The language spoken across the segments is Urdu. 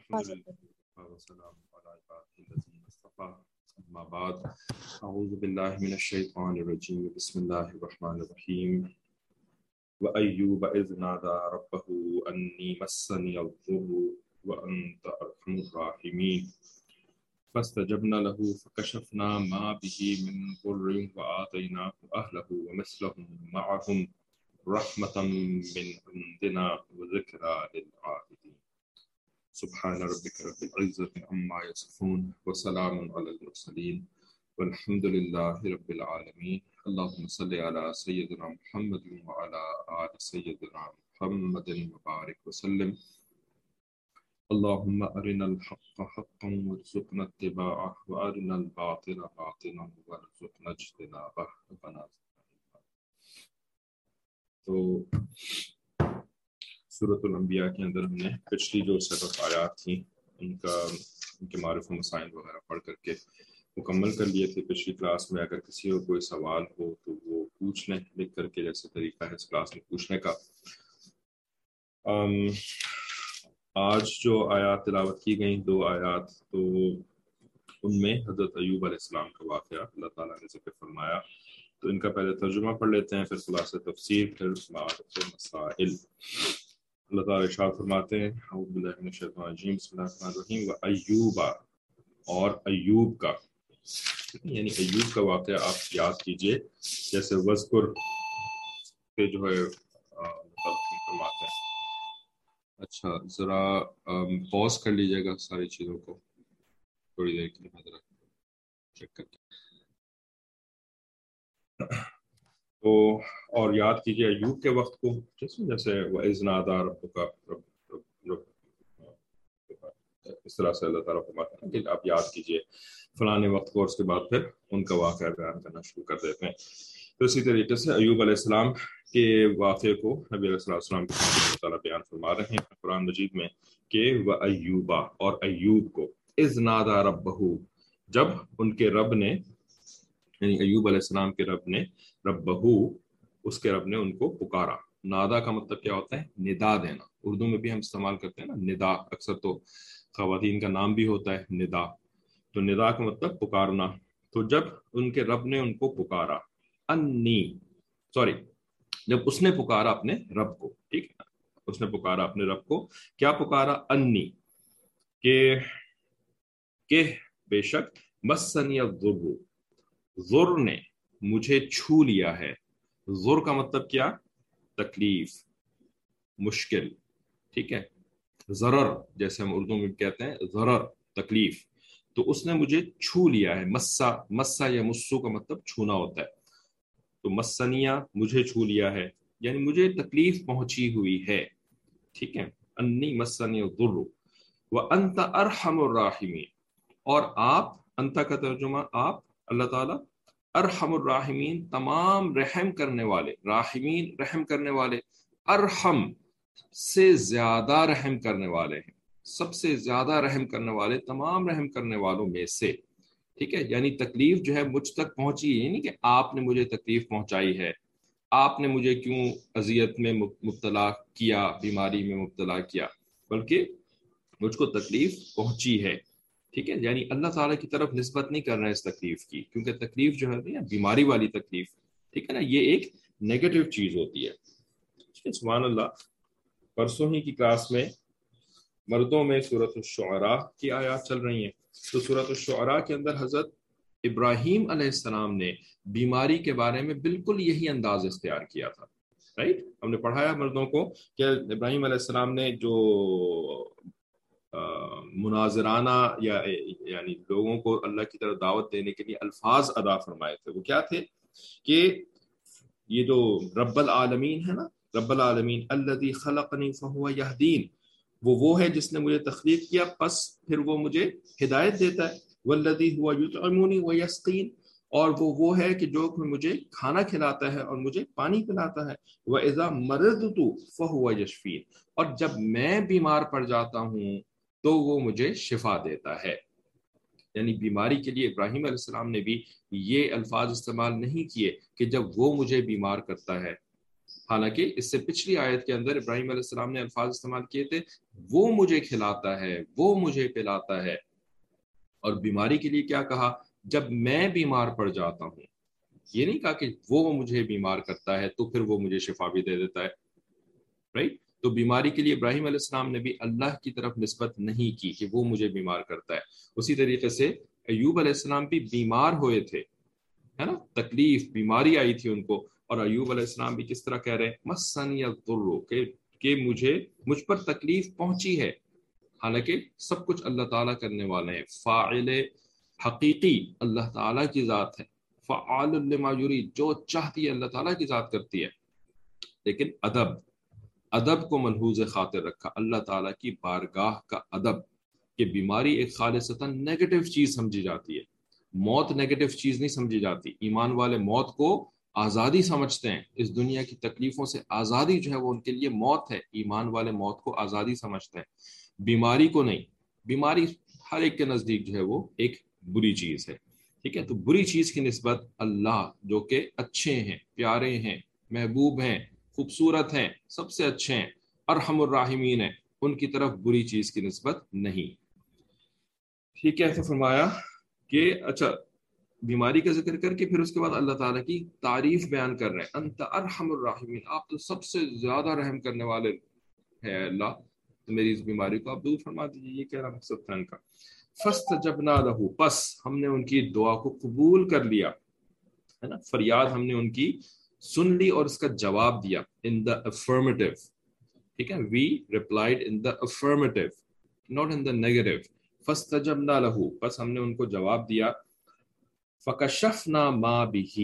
الحمدللہ والسلام علی عبادہ الذین اصطفیٰ اما بعد اعوذ باللہ من الشیطان الرجیم بسم اللہ الرحمن الرحیم وَأَيُّوبَ إِذْ نَادَى رَبَّهُ أَنِّي مَسَّنِيَ الضُّرُّ وَأَنْتَ أَرْحَمُ الرَّاحِمِينَ فَاسْتَجَبْنَا لَهُ فَكَشَفْنَا مَا بِهِ مِنْ ضُرٍّ وَآتَيْنَاهُ أَهْلَهُ وَمِثْلَهُمْ مَعَهُمْ رَحْمَةً مِنْ عِنْدِنَا وَذِكْرَى لِلْعَابِدِينَ سبحان ربك رب العزة عما يصفون وسلام على المرسلين والحمد لله رب العالمين اللهم صل على سيدنا محمد وعلى آل سيدنا محمد وبارك وسلم اللهم أرنا الحق حقا وارزقنا اتباعه وأرنا الباطل باطلا وارزقنا اجتنابه ربنا تو سورۃ الانبیاء کے اندر ہم نے پچھلی جو سیٹ آف آیات تھیں ان کے معرف و مسائل وغیرہ پڑھ کر کے مکمل کر لیے تھے پچھلی کلاس میں. اگر کسی کو کوئی سوال ہو تو وہ پوچھ لیں لکھ کر کے، جیسے طریقہ ہے اس کلاس میں پوچھنے کا. آج جو آیات تلاوت کی گئیں 2 آیات، تو ان میں حضرت ایوب علیہ السلام کا واقعہ اللہ تعالیٰ نے ذکر فرمایا. تو ان کا پہلے ترجمہ پڑھ لیتے ہیں، پھر خلاصہ تفسیر، پھر معرف و مسائل. اللہ تعالیٰ ارشاد فرماتے ہیں اعوذ باللہ من الشیطان الرجیم بسم اللہ الرحمن الرحیم وَأَيُّوبَ، اور ایوب کا، یعنی ایوب کا واقعہ آپ یاد کیجئے جیسے وذکر پہ جو ہے فرماتے ہیں. اچھا ذرا پاز کر لیجئے گا ساری چیزوں کو تھوڑی دیر کے لیے، ذرا چیک کر کے. تو اور یاد کیجئے ایوب کے وقت کو، جیسے وَإِذْ نَادَى رَبُّكَ، اس طرح سے اللہ تعالیٰ فرماتے ہیں کہ آپ یاد کیجئے فلاں وقت کو، اور اس کے بعد پھر ان کا واقعہ بیان کرنا شروع کر دیتے ہیں. تو اسی طریقے سے ایوب علیہ السلام کے واقعے کو نبی علیہ السلام کے اللہ تعالیٰ بیان فرما رہے ہیں قرآن مجید میں کہ وَأَيُّوبَ، اور ایوب کو، اِذْ نَادَى رَبَّهُ، جب ان کے رب نے، یعنی ایوب علیہ السلام کے رب نے، ربہو، اس کے رب نے ان کو پکارا. نادا کا مطلب کیا ہوتا ہے؟ ندا دینا. اردو میں بھی ہم استعمال کرتے ہیں نا ندا، اکثر تو خواتین کا نام بھی ہوتا ہے ندا. تو ندا کا مطلب پکارنا. تو جب ان کے رب نے ان کو پکارا، جب اس نے پکارا اپنے رب کو، ٹھیک ہے، اس نے پکارا اپنے رب کو. کیا پکارا؟ انی، کہ بے شک مسنی الضر، ضر نے مجھے چھو لیا ہے. ضر کا مطلب کیا؟ تکلیف، مشکل، ٹھیک ہے. ضرر جیسے ہم اردو میں کہتے ہیں، ضرر تکلیف. تو اس نے مجھے چھو لیا ہے. مسا یا مسو کا مطلب چھونا ہوتا ہے. تو مسنیہ مجھے چھو لیا ہے، یعنی مجھے تکلیف پہنچی ہوئی ہے، ٹھیک ہے. انی مسنی الضر وانت ارحم الراحمین، اور آپ، انت کا ترجمہ آپ، اللہ تعالیٰ، ارحم الراحمین تمام رحم کرنے والے، راحمین رحم کرنے والے، ارحم سے زیادہ رحم کرنے والے ہیں، سب سے زیادہ رحم کرنے والے تمام رحم کرنے والوں میں سے، ٹھیک ہے. یعنی تکلیف جو ہے مجھ تک پہنچی ہے، یعنی کہ آپ نے مجھے تکلیف پہنچائی ہے، آپ نے مجھے کیوں اذیت میں مبتلا کیا، بیماری میں مبتلا کیا، بلکہ مجھ کو تکلیف پہنچی ہے، ٹھیک ہے. یعنی اللہ تعالیٰ کی طرف نسبت نہیں کر رہے ہیں اس تکلیف کی، کیونکہ تکلیف جو ہے بیماری والی تکلیف، ٹھیک ہے نا، یہ ایک نیگیٹو چیز ہوتی ہے. سبحان اللہ. پرسوں ہی کی کلاس میں مردوں میں سورۃ الشعراء کی آیات چل رہی ہیں. تو سورۃ الشعراء کے اندر حضرت ابراہیم علیہ السلام نے بیماری کے بارے میں بالکل یہی انداز اختیار کیا تھا، رائٹ. ہم نے پڑھایا مردوں کو کہ ابراہیم علیہ السلام نے جو مناظرانہ یعنی لوگوں کو اللہ کی طرف دعوت دینے کے لیے الفاظ ادا فرمائے تھے، وہ کیا تھے کہ یہ جو رب العالمین ہے نا، رب العالمین الذی خلقنی فہو یہدین، وہ ہے جس نے مجھے تخلیق کیا، پس پھر وہ مجھے ہدایت دیتا ہے. والذی هو یطعمنی ویسقین، اور وہ ہے کہ جو مجھے کھانا کھلاتا ہے اور مجھے پانی پلاتا ہے. وَإِذَا مَرِضْتُ فَهُوَ یشفین، اور جب میں بیمار پڑ جاتا ہوں تو وہ مجھے شفا دیتا ہے. یعنی بیماری کے لیے ابراہیم علیہ السلام نے بھی یہ الفاظ استعمال نہیں کیے کہ جب وہ مجھے بیمار کرتا ہے حالانکہ اس سے پچھلی آیت کے اندر ابراہیم علیہ السلام نے الفاظ استعمال کیے تھے وہ مجھے کھلاتا ہے، وہ مجھے پلاتا ہے. اور بیماری کے لیے کیا کہا؟ جب میں بیمار پڑ جاتا ہوں. یہ نہیں کہا کہ وہ مجھے بیمار کرتا ہے تو پھر وہ مجھے شفا بھی دے دیتا ہے. رائٹ؟ تو بیماری کے لیے ابراہیم علیہ السلام نے بھی اللہ کی طرف نسبت نہیں کی کہ وہ مجھے بیمار کرتا ہے. اسی طریقے سے ایوب علیہ السلام بھی بیمار ہوئے تھے، ہے نا، تکلیف بیماری آئی تھی ان کو، اور ایوب علیہ السلام بھی کس طرح کہہ رہے ہیں مسنی الضر، کہ مجھ پر تکلیف پہنچی ہے. حالانکہ سب کچھ اللہ تعالیٰ کرنے والے ہیں. فاعل حقیقی اللہ تعالیٰ کی ذات ہے، فعال لما یرید، جو چاہتی ہے اللہ تعالیٰ کی ذات کرتی ہے. لیکن ادب کو ملحوظ خاطر رکھا، اللہ تعالیٰ کی بارگاہ کا ادب، کہ بیماری ایک خالصتاً نیگیٹو چیز سمجھی جاتی ہے، موت نیگیٹو چیز نہیں سمجھی جاتی. ایمان والے موت کو آزادی سمجھتے ہیں، اس دنیا کی تکلیفوں سے آزادی جو ہے وہ ان کے لیے موت ہے. ایمان والے موت کو آزادی سمجھتے ہیں، بیماری کو نہیں. بیماری ہر ایک کے نزدیک جو ہے وہ ایک بری چیز ہے. ٹھیک ہے، تو بری چیز کی نسبت اللہ جو کہ اچھے ہیں، پیارے ہیں، محبوب ہیں، خوبصورت ہیں، سب سے اچھے ہیں، ارحم الراحمین ہیں، ان کی طرف بری چیز کی نسبت نہیں. ٹھیک ہے، تو فرمایا کہ اچھا بیماری کا ذکر کر کے پھر اس کے بعد اللہ تعالیٰ کی تعریف بیان کر رہے ہیں. انت ارحم الراحمین، آپ تو سب سے زیادہ رحم کرنے والے ہیں اللہ، تو میری اس بیماری کو آپ دور فرما دیجیے. یہ کہہ رہا مقصد تھا ان کا. فاستجبنا لہ، پس ہم نے ان کی دعا کو قبول کر لیا، ہے نا، فریاد ہم نے ان کی سن لی اور اس کا جواب دیا. ان دا افرمیٹو، ٹھیک ہے، we replied in the affirmative not in the negative. فاستجبنا لہ، پس ہم نے ان کو جواب دیا. فکشفنا ما بہ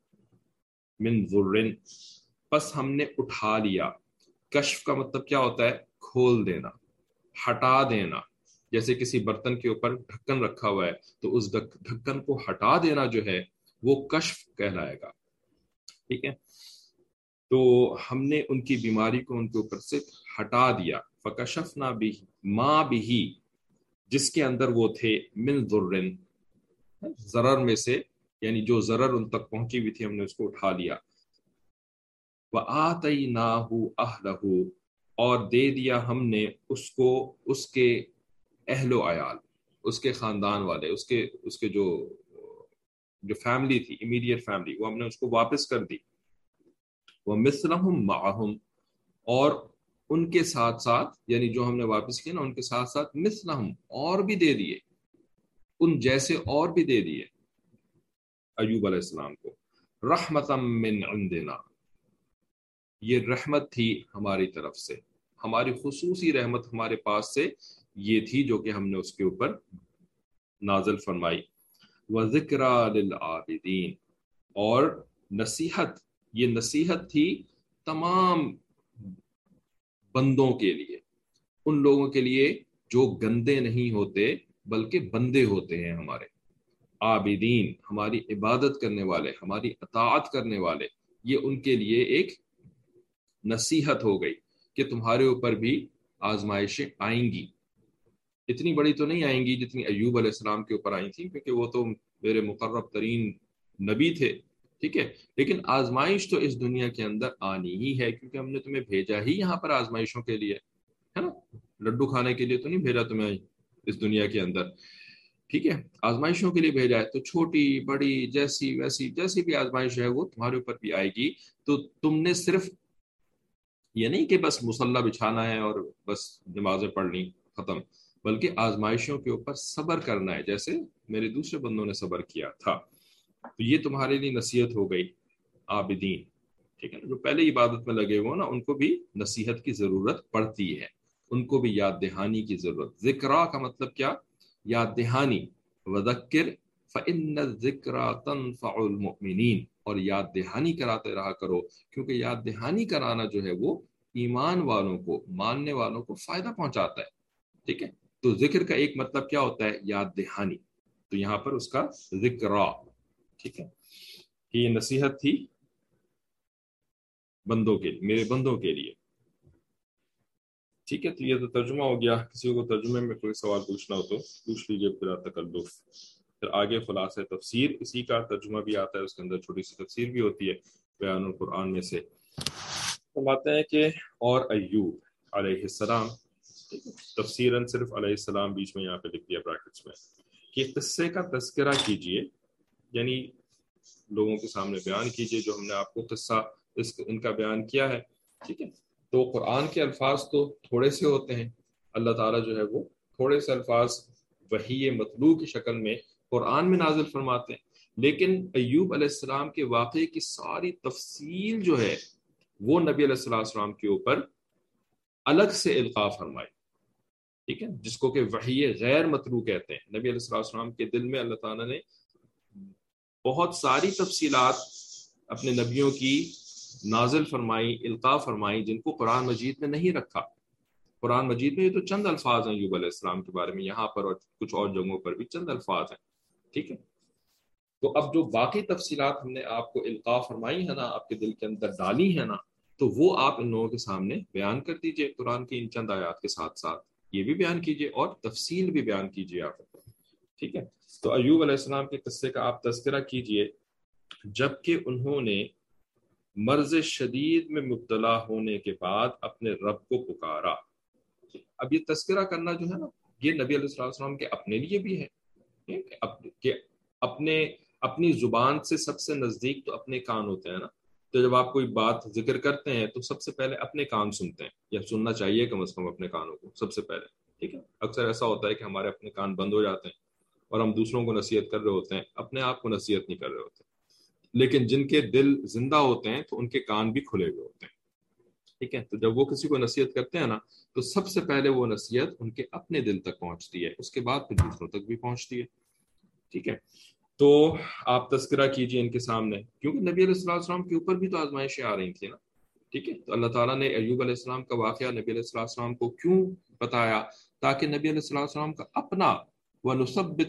من ضر، پس ہم نے اٹھا لیا. کشف کا مطلب کیا ہوتا ہے؟ کھول دینا، ہٹا دینا. جیسے کسی برتن کے اوپر ڈھکن رکھا ہوا ہے تو اس ڈھکن کو ہٹا دینا جو ہے وہ کشف کہلائے گا. ٹھیک ہے، تو ہم نے ان کی بیماری کو ان کے اوپر سے ہٹا دیا. فکشفنا ما بہ، جس کے اندر وہ تھے، من ضر، ضرر میں سے، یعنی جو ضرر ان تک پہنچی ہوئی تھی ہم نے اس کو اٹھا لیا. وَآتَيْنَاهُ أَهْلَهُ، اور دے دیا ہم نے اس کو اس کے اہل و عیال، اس کے خاندان والے، اس کے جو فیملی تھی، امیڈیٹ فیملی، وہ ہم نے اس کو واپس کر دی. وَمِثْلَهُمْ مَعَهُمْ، اور ان کے ساتھ ساتھ، یعنی جو ہم نے واپس کیے نا ان کے ساتھ ساتھ، مثلہم، اور بھی دے دیے، ان جیسے اور بھی دے دیے ایوب علیہ السلام کو. رحمتا من عندنا، یہ رحمت تھی ہماری طرف سے، ہماری خصوصی رحمت ہمارے پاس سے یہ تھی جو کہ ہم نے اس کے اوپر نازل فرمائی. وَذِكْرَى لِلْعَابِدِينَ، اور نصیحت، یہ نصیحت تھی تمام بندوں کے لیے، ان لوگوں کے لیے جو گندے نہیں ہوتے بلکہ بندے ہوتے ہیں ہمارے. عابدین، ہماری عبادت کرنے والے، ہماری اطاعت کرنے والے، یہ ان کے لیے ایک نصیحت ہو گئی کہ تمہارے اوپر بھی آزمائشیں آئیں گی. اتنی بڑی تو نہیں آئیں گی جتنی ایوب علیہ السلام کے اوپر آئی تھیں، کیونکہ وہ تو میرے مقرب ترین نبی تھے. ٹھیک ہے، لیکن آزمائش تو اس دنیا کے اندر آنی ہی ہے، کیونکہ ہم نے تمہیں بھیجا ہی یہاں پر آزمائشوں کے لیے، ہے نا، لڈو کھانے کے لیے تو نہیں بھیجا تمہیں اس دنیا کے اندر. ٹھیک ہے، آزمائشوں کے لیے بھیجا ہے، تو چھوٹی بڑی جیسی بھی آزمائش ہے وہ تمہارے اوپر بھی آئے گی. تو تم نے صرف یہ نہیں کہ بس مصلی بچھانا ہے اور بس نمازیں پڑھنی، ختم، بلکہ آزمائشوں کے اوپر صبر کرنا ہے، جیسے میرے دوسرے بندوں نے صبر کیا تھا. تو یہ تمہارے لیے نصیحت ہو گئی. عابدین، ٹھیک ہے نا، جو پہلے عبادت میں لگے ہوئے نا ان کو بھی نصیحت کی ضرورت پڑتی ہے، ان کو بھی یاد دہانی کی ضرورت. ذکرا کا مطلب کیا؟ یاد دہانی. وذکر فإن الذکرى تنفع المؤمنین، اور یاد دہانی کراتے رہا کرو، کیونکہ یاد دہانی کرانا جو ہے وہ ایمان والوں کو، ماننے والوں کو فائدہ پہنچاتا ہے. ٹھیک ہے، تو ذکر کا ایک مطلب کیا ہوتا ہے؟ یاد دہانی. تو یہاں پر اس کا ذکرہ، ٹھیک ہے، کہ یہ نصیحت تھی بندوں کے لیے، میرے بندوں کے لیے. ٹھیک ہے، تو یہ تو ترجمہ ہو گیا. کسی کو ترجمے میں کوئی سوال پوچھنا ہو تو پوچھ لیجیے بلا تکلف. پھر آگے خلاصہ تفسیر، اسی کا ترجمہ بھی آتا ہے، اس کے اندر چھوٹی سی تفسیر بھی ہوتی ہے بیان القرآن میں سے. فرماتے ہیں کہ اور ایوب علیہ السلام، تفسیراً صرف علیہ السلام بیچ میں یہاں پہ لکھ دیا بریکٹس میں، کہ قصے کا تذکرہ کیجئے، یعنی لوگوں کے سامنے بیان کیجئے جو ہم نے آپ کو قصہ ان کا بیان کیا ہے. ٹھیک ہے، تو قرآن کے الفاظ تو تھوڑے سے ہوتے ہیں، اللہ تعالیٰ جو ہے وہ تھوڑے سے الفاظ وحی مطلوع کی شکل میں قرآن میں نازل فرماتے ہیں، لیکن ایوب علیہ السلام کے واقعے کی ساری تفصیل جو ہے وہ نبی علیہ السلام کے اوپر الگ سے القاء فرمائی. ٹھیک ہے، جس کو کہ وحی غیر مطلوع کہتے ہیں. نبی علیہ السلام کے دل میں اللہ تعالیٰ نے بہت ساری تفصیلات اپنے نبیوں کی نازل فرمائی، القاء فرمائی، جن کو قرآن مجید میں نہیں رکھا. قرآن مجید میں یہ تو چند الفاظ ہیں ایوب علیہ السلام کے بارے میں، یہاں پر اور کچھ اور جگہوں پر بھی چند الفاظ ہیں. ٹھیک ہے، تو اب جو باقی تفصیلات ہم نے آپ کو القاء فرمائی ہے نا، آپ کے دل کے اندر ڈالی ہے نا، تو وہ آپ ان لوگوں کے سامنے بیان کر دیجئے قرآن کی ان چند آیات کے ساتھ ساتھ یہ بھی بیان کیجئے اور تفصیل بھی بیان کیجئے آپ. ٹھیک ہے، تو ایوب علیہ السلام کے قصے کا آپ تذکرہ کیجئے جبکہ انہوں نے مرض شدید میں مبتلا ہونے کے بعد اپنے رب کو پکارا. اب یہ تذکرہ کرنا جو ہے نا، یہ نبی علیہ السلام کے اپنے لیے بھی ہے کہ اپنی زبان سے سب سے نزدیک تو اپنے کان ہوتے ہیں نا. تو جب آپ کوئی بات ذکر کرتے ہیں تو سب سے پہلے اپنے کان سنتے ہیں، یا سننا چاہیے کم از کم اپنے کانوں کو سب سے پہلے. ٹھیک ہے، اکثر ایسا ہوتا ہے کہ ہمارے اپنے کان بند ہو جاتے ہیں اور ہم دوسروں کو نصیحت کر رہے ہوتے ہیں، اپنے آپ کو نصیحت نہیں کر رہے ہوتے. لیکن جن کے دل زندہ ہوتے ہیں تو ان کے کان بھی کھلے ہوئے ہوتے ہیں. ٹھیک ہے، تو جب وہ کسی کو نصیحت کرتے ہیں نا، تو سب سے پہلے وہ نصیحت ان کے اپنے دل تک پہنچتی ہے، اس کے بعد پھر دوسروں تک بھی پہنچتی ہے. ٹھیک ہے، تو آپ تذکرہ کیجئے ان کے سامنے، کیونکہ نبی علیہ السلام کے اوپر بھی تو آزمائشیں آ رہی تھیں نا. ٹھیک ہے، تو اللہ تعالیٰ نے ایوب علیہ السلام کا واقعہ نبی علیہ السلام کو کیوں بتایا؟ تاکہ نبی علیہ السلام کا اپنا وَنُثَبِّتُ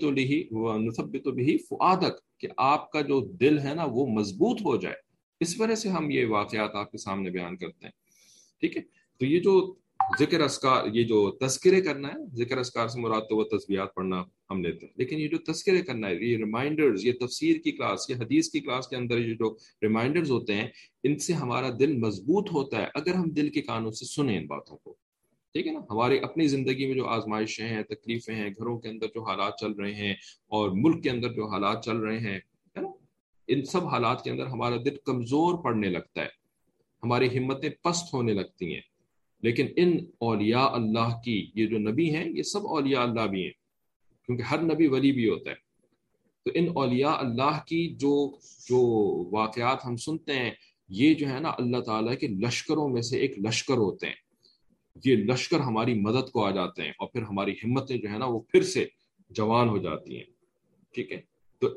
بِهِ فُؤَادَكَ، کہ آپ کا جو دل ہے نا وہ مضبوط ہو جائے. اس وجہ سے ہم یہ واقعات آپ کے سامنے بیان کرتے ہیں. ٹھیک ہے، تو یہ جو ذکر اذکار، یہ جو تذکرے کرنا ہے، ذکر اذکار سے مراد تو وہ تسبیحات پڑھنا ہم لیتے ہیں، لیکن یہ جو تذکرے کرنا ہے، یہ ریمائنڈرز، یہ تفسیر کی کلاس، یہ حدیث کی کلاس کے اندر یہ جو ریمائنڈرز ہوتے ہیں، ان سے ہمارا دل مضبوط ہوتا ہے اگر ہم دل کے کانوں سے سنیں ان باتوں کو. ٹھیک ہے نا، ہماری اپنی زندگی میں جو آزمائشیں ہیں، تکلیفیں ہیں، گھروں کے اندر جو حالات چل رہے ہیں اور ملک کے اندر جو حالات چل رہے ہیں، ہے نا، ان سب حالات کے اندر ہمارا دل کمزور پڑنے لگتا ہے، ہماری ہمتیں پست ہونے لگتی ہیں. لیکن ان اولیاء اللہ کی، یہ جو نبی ہیں یہ سب اولیاء اللہ بھی ہیں، کیونکہ ہر نبی ولی بھی ہوتا ہے. تو ان اولیاء اللہ کی جو واقعات ہم سنتے ہیں، یہ جو ہے نا اللہ تعالیٰ کے لشکروں میں سے ایک لشکر ہوتے ہیں. یہ لشکر ہماری مدد کو آ جاتے ہیں اور پھر ہماری ہمتیں جو ہے نا وہ پھر سے جوان ہو جاتی ہیں. ٹھیک ہے، تو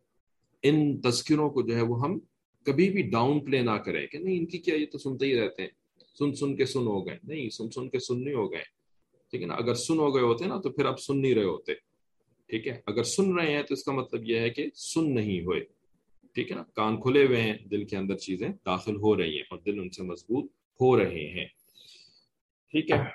ان تذکروں کو جو ہے وہ ہم کبھی بھی ڈاؤن پلے نہ کریں کہ نہیں ان کی کیا، یہ تو سنتے ہی رہتے ہیں، سن کے سن ہو گئے. نہیں، سن کے سن نہیں ہو گئے. ٹھیک ہے نا، اگر سن ہو گئے ہوتے نا تو پھر اب سن نہیں رہے ہوتے. ٹھیک ہے، اگر سن رہے ہیں تو اس کا مطلب یہ ہے کہ سن نہیں ہوئے. ٹھیک ہے نا، کان کھلے ہوئے ہیں، دل کے اندر چیزیں داخل ہو رہی ہیں اور دل ان سے مضبوط ہو رہے ہیں. ٹھیک ہے،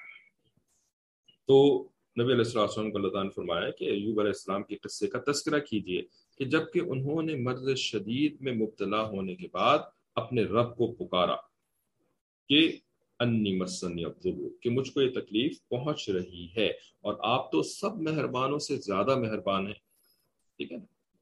تو نبی علیہ السلام کو اللہ تعالیٰ نے فرمایا کہ ایوب علیہ السلام کے قصے کا تذکرہ کیجئے کہ جبکہ انہوں نے مرض شدید میں مبتلا ہونے کے بعد اپنے رب کو پکارا کہ انی مسنی الضر، کہ مجھ کو یہ تکلیف پہنچ رہی ہے، اور آپ تو سب مہربانوں سے زیادہ مہربان ہیں. ٹھیک ہے،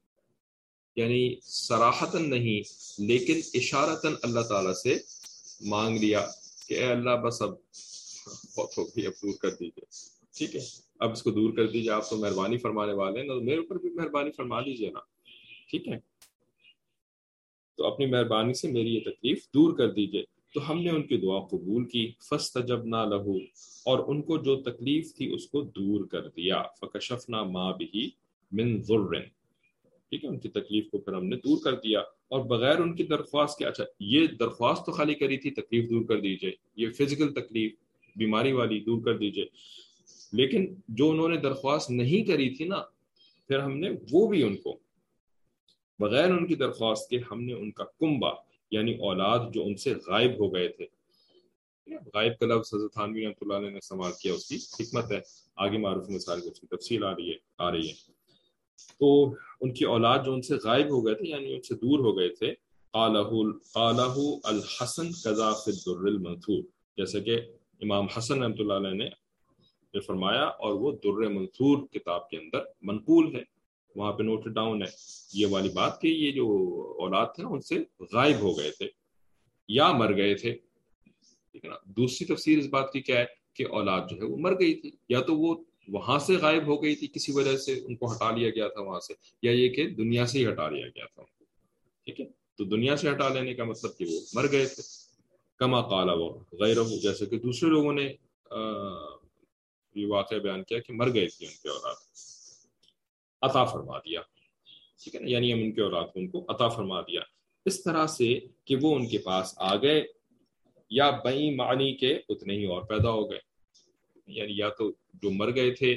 یعنی صراحتاً نہیں لیکن اشارتاً اللہ تعالیٰ سے مانگ لیا کہ اے اللہ بس اب بہت ہو گئی، اب دور کر دیجیے. ٹھیک ہے، اب اس کو دور کر دیجیے، آپ تو مہربانی فرمانے والے ہیں نا، تو میرے اوپر بھی مہربانی فرما دیجیے نا. ٹھیک ہے، تو اپنی مہربانی سے میری یہ تکلیف دور کر دیجیے. تو ہم نے ان کی دعا قبول کی، فاستجبنا لہ، اور ان کو جو تکلیف تھی اس کو دور کر دیا. فکشفنا ما بہ من ضر، ٹھیک ہے، ان کی تکلیف کو پھر ہم نے دور کر دیا، اور بغیر ان کی درخواست کے. اچھا، یہ درخواست تو خالی کری تھی تکلیف دور کر دیجیے، یہ فزیکل تکلیف بیماری والی دور کر دیجیے، لیکن جو انہوں نے درخواست نہیں کری تھی نا، پھر ہم نے وہ بھی ان کو بغیر ان کی درخواست کے ہم نے ان کا کنبہ یعنی اولاد جو ان سے غائب ہو گئے تھے. غائب کا لفظ حضرت تھانوی رحمۃ اللہ علیہ نے استعمال کیا، اس کی حکمت ہے، آگے معروف مثال کی اس کی تفصیل آ رہی ہے. تو ان کی اولاد جو ان سے غائب ہو گئے تھے یعنی ان سے دور ہو گئے تھے، قالہ الحسن کذا فی الدر المنثور، جیسے کہ امام حسن رحمۃ اللہ علیہ نے فرمایا، اور وہ در منثور کتاب کے اندر منقول ہے، وہاں پہ نوٹ ڈاؤن ہے یہ والی بات کہ یہ جو اولاد تھے ان سے غائب ہو گئے تھے یا مر گئے تھے، ٹھیک ہے نا۔ دوسری تفسیر اس بات کی کیا ہے کہ اولاد جو ہے وہ مر گئی تھی، یا تو وہ وہاں سے غائب ہو گئی تھی کسی وجہ سے، ان کو ہٹا لیا گیا تھا وہاں سے، یا یہ کہ دنیا سے ہی ہٹا لیا گیا تھا، ٹھیک ہے۔ تو دنیا سے ہٹا لینے کا مطلب کہ وہ مر گئے تھے، کما قال وہ غیرہ، جیسے کہ دوسرے لوگوں نے یہ واقعہ بیان کیا کہ مر گئے تھے ان کے اولاد، عطا فرما دیا، ٹھیک ہے نا، یعنی ہم ان کے اولاد کو ان کو عطا فرما دیا اس طرح سے کہ وہ ان کے پاس آ گئے، یا بئی معنی کے اتنے ہی اور پیدا ہو گئے، یعنی یا تو جو مر گئے تھے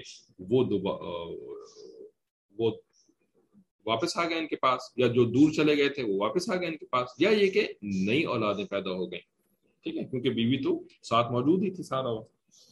وہ واپس آ گئے ان کے پاس، یا جو دور چلے گئے تھے وہ واپس آ گئے ان کے پاس، یا یہ کہ نئی اولادیں پیدا ہو گئیں، ٹھیک ہے، کیونکہ بیوی تو ساتھ موجود ہی تھی سارا وقت۔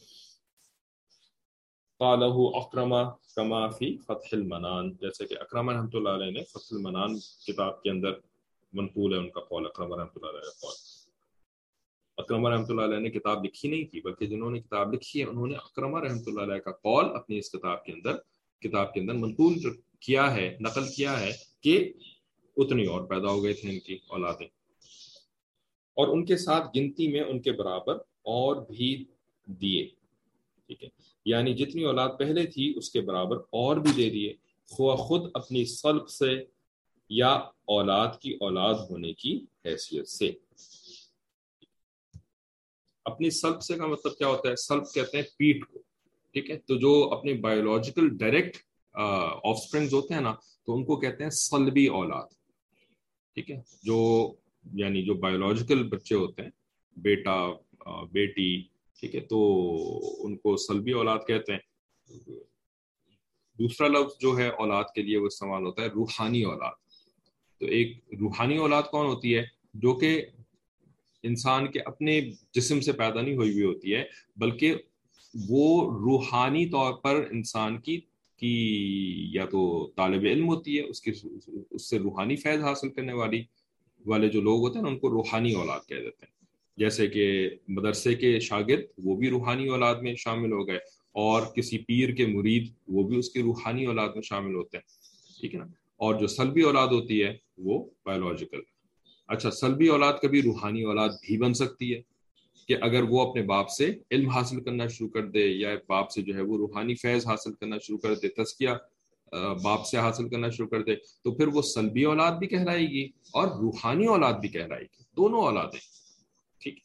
قالہ اکرمہ کما فی فتح المنان، جیسے کہ اکرمہ رحمۃ اللہ علیہ نے فتح المنان کتاب کے اندر منقول ہے ان کا قول، اکرمہ رحمۃ اللہ علیہ کا قول۔ اکرمہ رحمۃ اللہ علیہ نے کتاب لکھی نہیں تھی، بلکہ جنہوں نے کتاب لکھی ہے انہوں نے اکرمہ رحمۃ اللہ علیہ کا قول اپنی اس کتاب کے اندر منقول کیا ہے، نقل کیا ہے کہ اتنی اور پیدا ہو گئے تھے ان کی اولادیں، اور ان کے ساتھ گنتی میں ان کے برابر اور بھی دیے، ٹھیک ہے، یعنی جتنی اولاد پہلے تھی اس کے برابر اور بھی دے دیے، خود اپنی صلب سے یا اولاد کی اولاد ہونے کی حیثیت سے۔ اپنی سلب سے کا مطلب کیا ہوتا ہے؟ سلب کہتے ہیں پیٹ کو، ٹھیک ہے، تو جو اپنے بایولوجیکل ڈائریکٹ آف سپرنگز ہوتے ہیں نا، تو ان کو کہتے ہیں سلبی اولاد، ٹھیک ہے، جو یعنی جو بایولوجیکل بچے ہوتے ہیں، بیٹا بیٹی، ٹھیک ہے، تو ان کو سلبی اولاد کہتے ہیں۔ دوسرا لفظ جو ہے اولاد کے لیے وہ استعمال ہوتا ہے روحانی اولاد۔ تو ایک روحانی اولاد کون ہوتی ہے؟ جو کہ انسان کے اپنے جسم سے پیدا نہیں ہوئی ہوتی ہے، بلکہ وہ روحانی طور پر انسان کی یا تو طالب علم ہوتی ہے، اس سے روحانی فیض حاصل کرنے والے جو لوگ ہوتے ہیں نا، ان کو روحانی اولاد کہہ دیتے ہیں۔ جیسے کہ مدرسے کے شاگرد وہ بھی روحانی اولاد میں شامل ہو گئے، اور کسی پیر کے مرید وہ بھی اس کی روحانی اولاد میں شامل ہوتے ہیں، ٹھیک ہے نا۔ اور جو سلبی اولاد ہوتی ہے وہ بایولوجیکل۔ اچھا، سلبی اولاد کبھی روحانی اولاد بھی بن سکتی ہے کہ اگر وہ اپنے باپ سے علم حاصل کرنا شروع کر دے، یا باپ سے جو ہے وہ روحانی فیض حاصل کرنا شروع کر دے، تزکیہ باپ سے حاصل کرنا شروع کر دے، تو پھر وہ سلبی اولاد بھی کہلائے گی اور روحانی اولاد بھی کہلائے گی، دونوں اولادیں، ٹھیک۔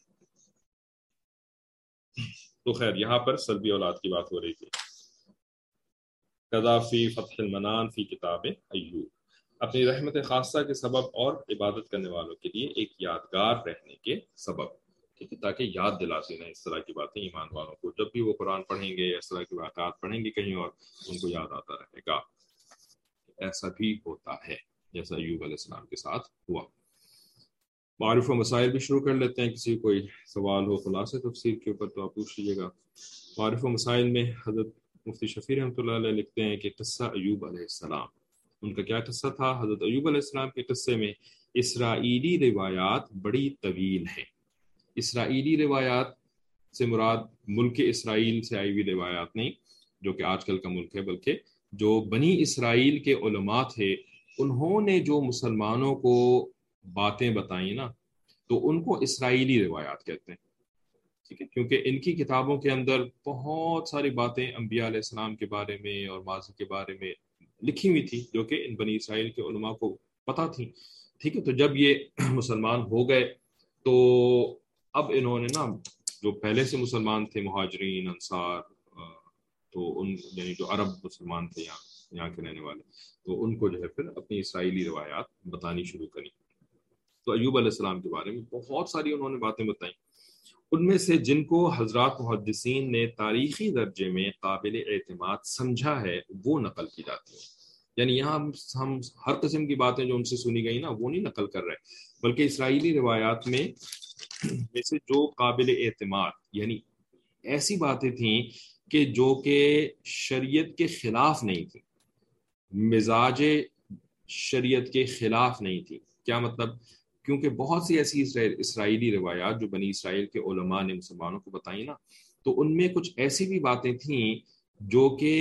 تو خیر یہاں پر سلبی اولاد کی بات ہو رہی تھی۔ قضا فی فتح المنان فی کتاب ایوب، اپنی رحمت خاصہ کے سبب اور عبادت کرنے والوں کے لیے ایک یادگار رہنے کے سبب، ٹھیک ہے، تاکہ یاد دلاتے رہیں اس طرح کی باتیں ایمان والوں کو، جب بھی وہ قرآن پڑھیں گے یا اس طرح کی واقعات پڑھیں گے کہیں اور، ان کو یاد آتا رہے گا۔ ایسا بھی ہوتا ہے جیسا ایوب علیہ السلام کے ساتھ ہوا۔ معارف و مسائل بھی شروع کر لیتے ہیں، کسی کوئی سوال ہو خلاصہ تفسیر کے اوپر تو آپ پوچھ لیجیے گا۔ معارف و مسائل میں حضرت مفتی شفیع رحمۃ اللہ علیہ لکھتے ہیں کہ قصہ ایوب علیہ السلام، ان کا کیا قصہ تھا؟ حضرت ایوب علیہ السلام کے قصے میں اسرائیلی روایات بڑی طویل ہیں۔ اسرائیلی روایات سے مراد ملک اسرائیل سے آئی ہوئی روایات نہیں، جو کہ آج کل کا ملک ہے، بلکہ جو بنی اسرائیل کے علماء تھے، انہوں نے جو مسلمانوں کو باتیں بتائیں نا، تو ان کو اسرائیلی روایات کہتے ہیں، ٹھیک ہے، کیونکہ ان کی کتابوں کے اندر بہت ساری باتیں انبیاء علیہ السلام کے بارے میں اور ماضی کے بارے میں لکھی ہوئی تھی، جو کہ ان بنی اسرائیل کے علماء کو پتہ تھی، ٹھیک ہے۔ تو جب یہ مسلمان ہو گئے تو اب انہوں نے نا، جو پہلے سے مسلمان تھے، مہاجرین انصار، تو ان یعنی جو عرب مسلمان تھے یہاں کے رہنے والے، تو ان کو جو ہے پھر اپنی اسرائیلی روایات بتانی شروع کری۔ تو ایوب علیہ السلام کے بارے میں بہت ساری انہوں نے باتیں بتائیں، ان میں سے جن کو حضرات محدثین نے تاریخی درجے میں قابل اعتماد سمجھا ہے وہ نقل کی جاتی ہیں۔ یعنی یہاں ہم ہر قسم کی باتیں جو ان سے سنی گئی نا وہ نہیں نقل کر رہے، بلکہ اسرائیلی روایات میں سے جو قابل اعتماد، یعنی ایسی باتیں تھیں کہ جو کہ شریعت کے خلاف نہیں تھی، مزاج شریعت کے خلاف نہیں تھی۔ کیا مطلب؟ کیونکہ بہت سی ایسی اسرائیلی روایات جو بنی اسرائیل کے علماء نے مسلمانوں کو بتائی نا، تو ان میں کچھ ایسی بھی باتیں تھیں جو کہ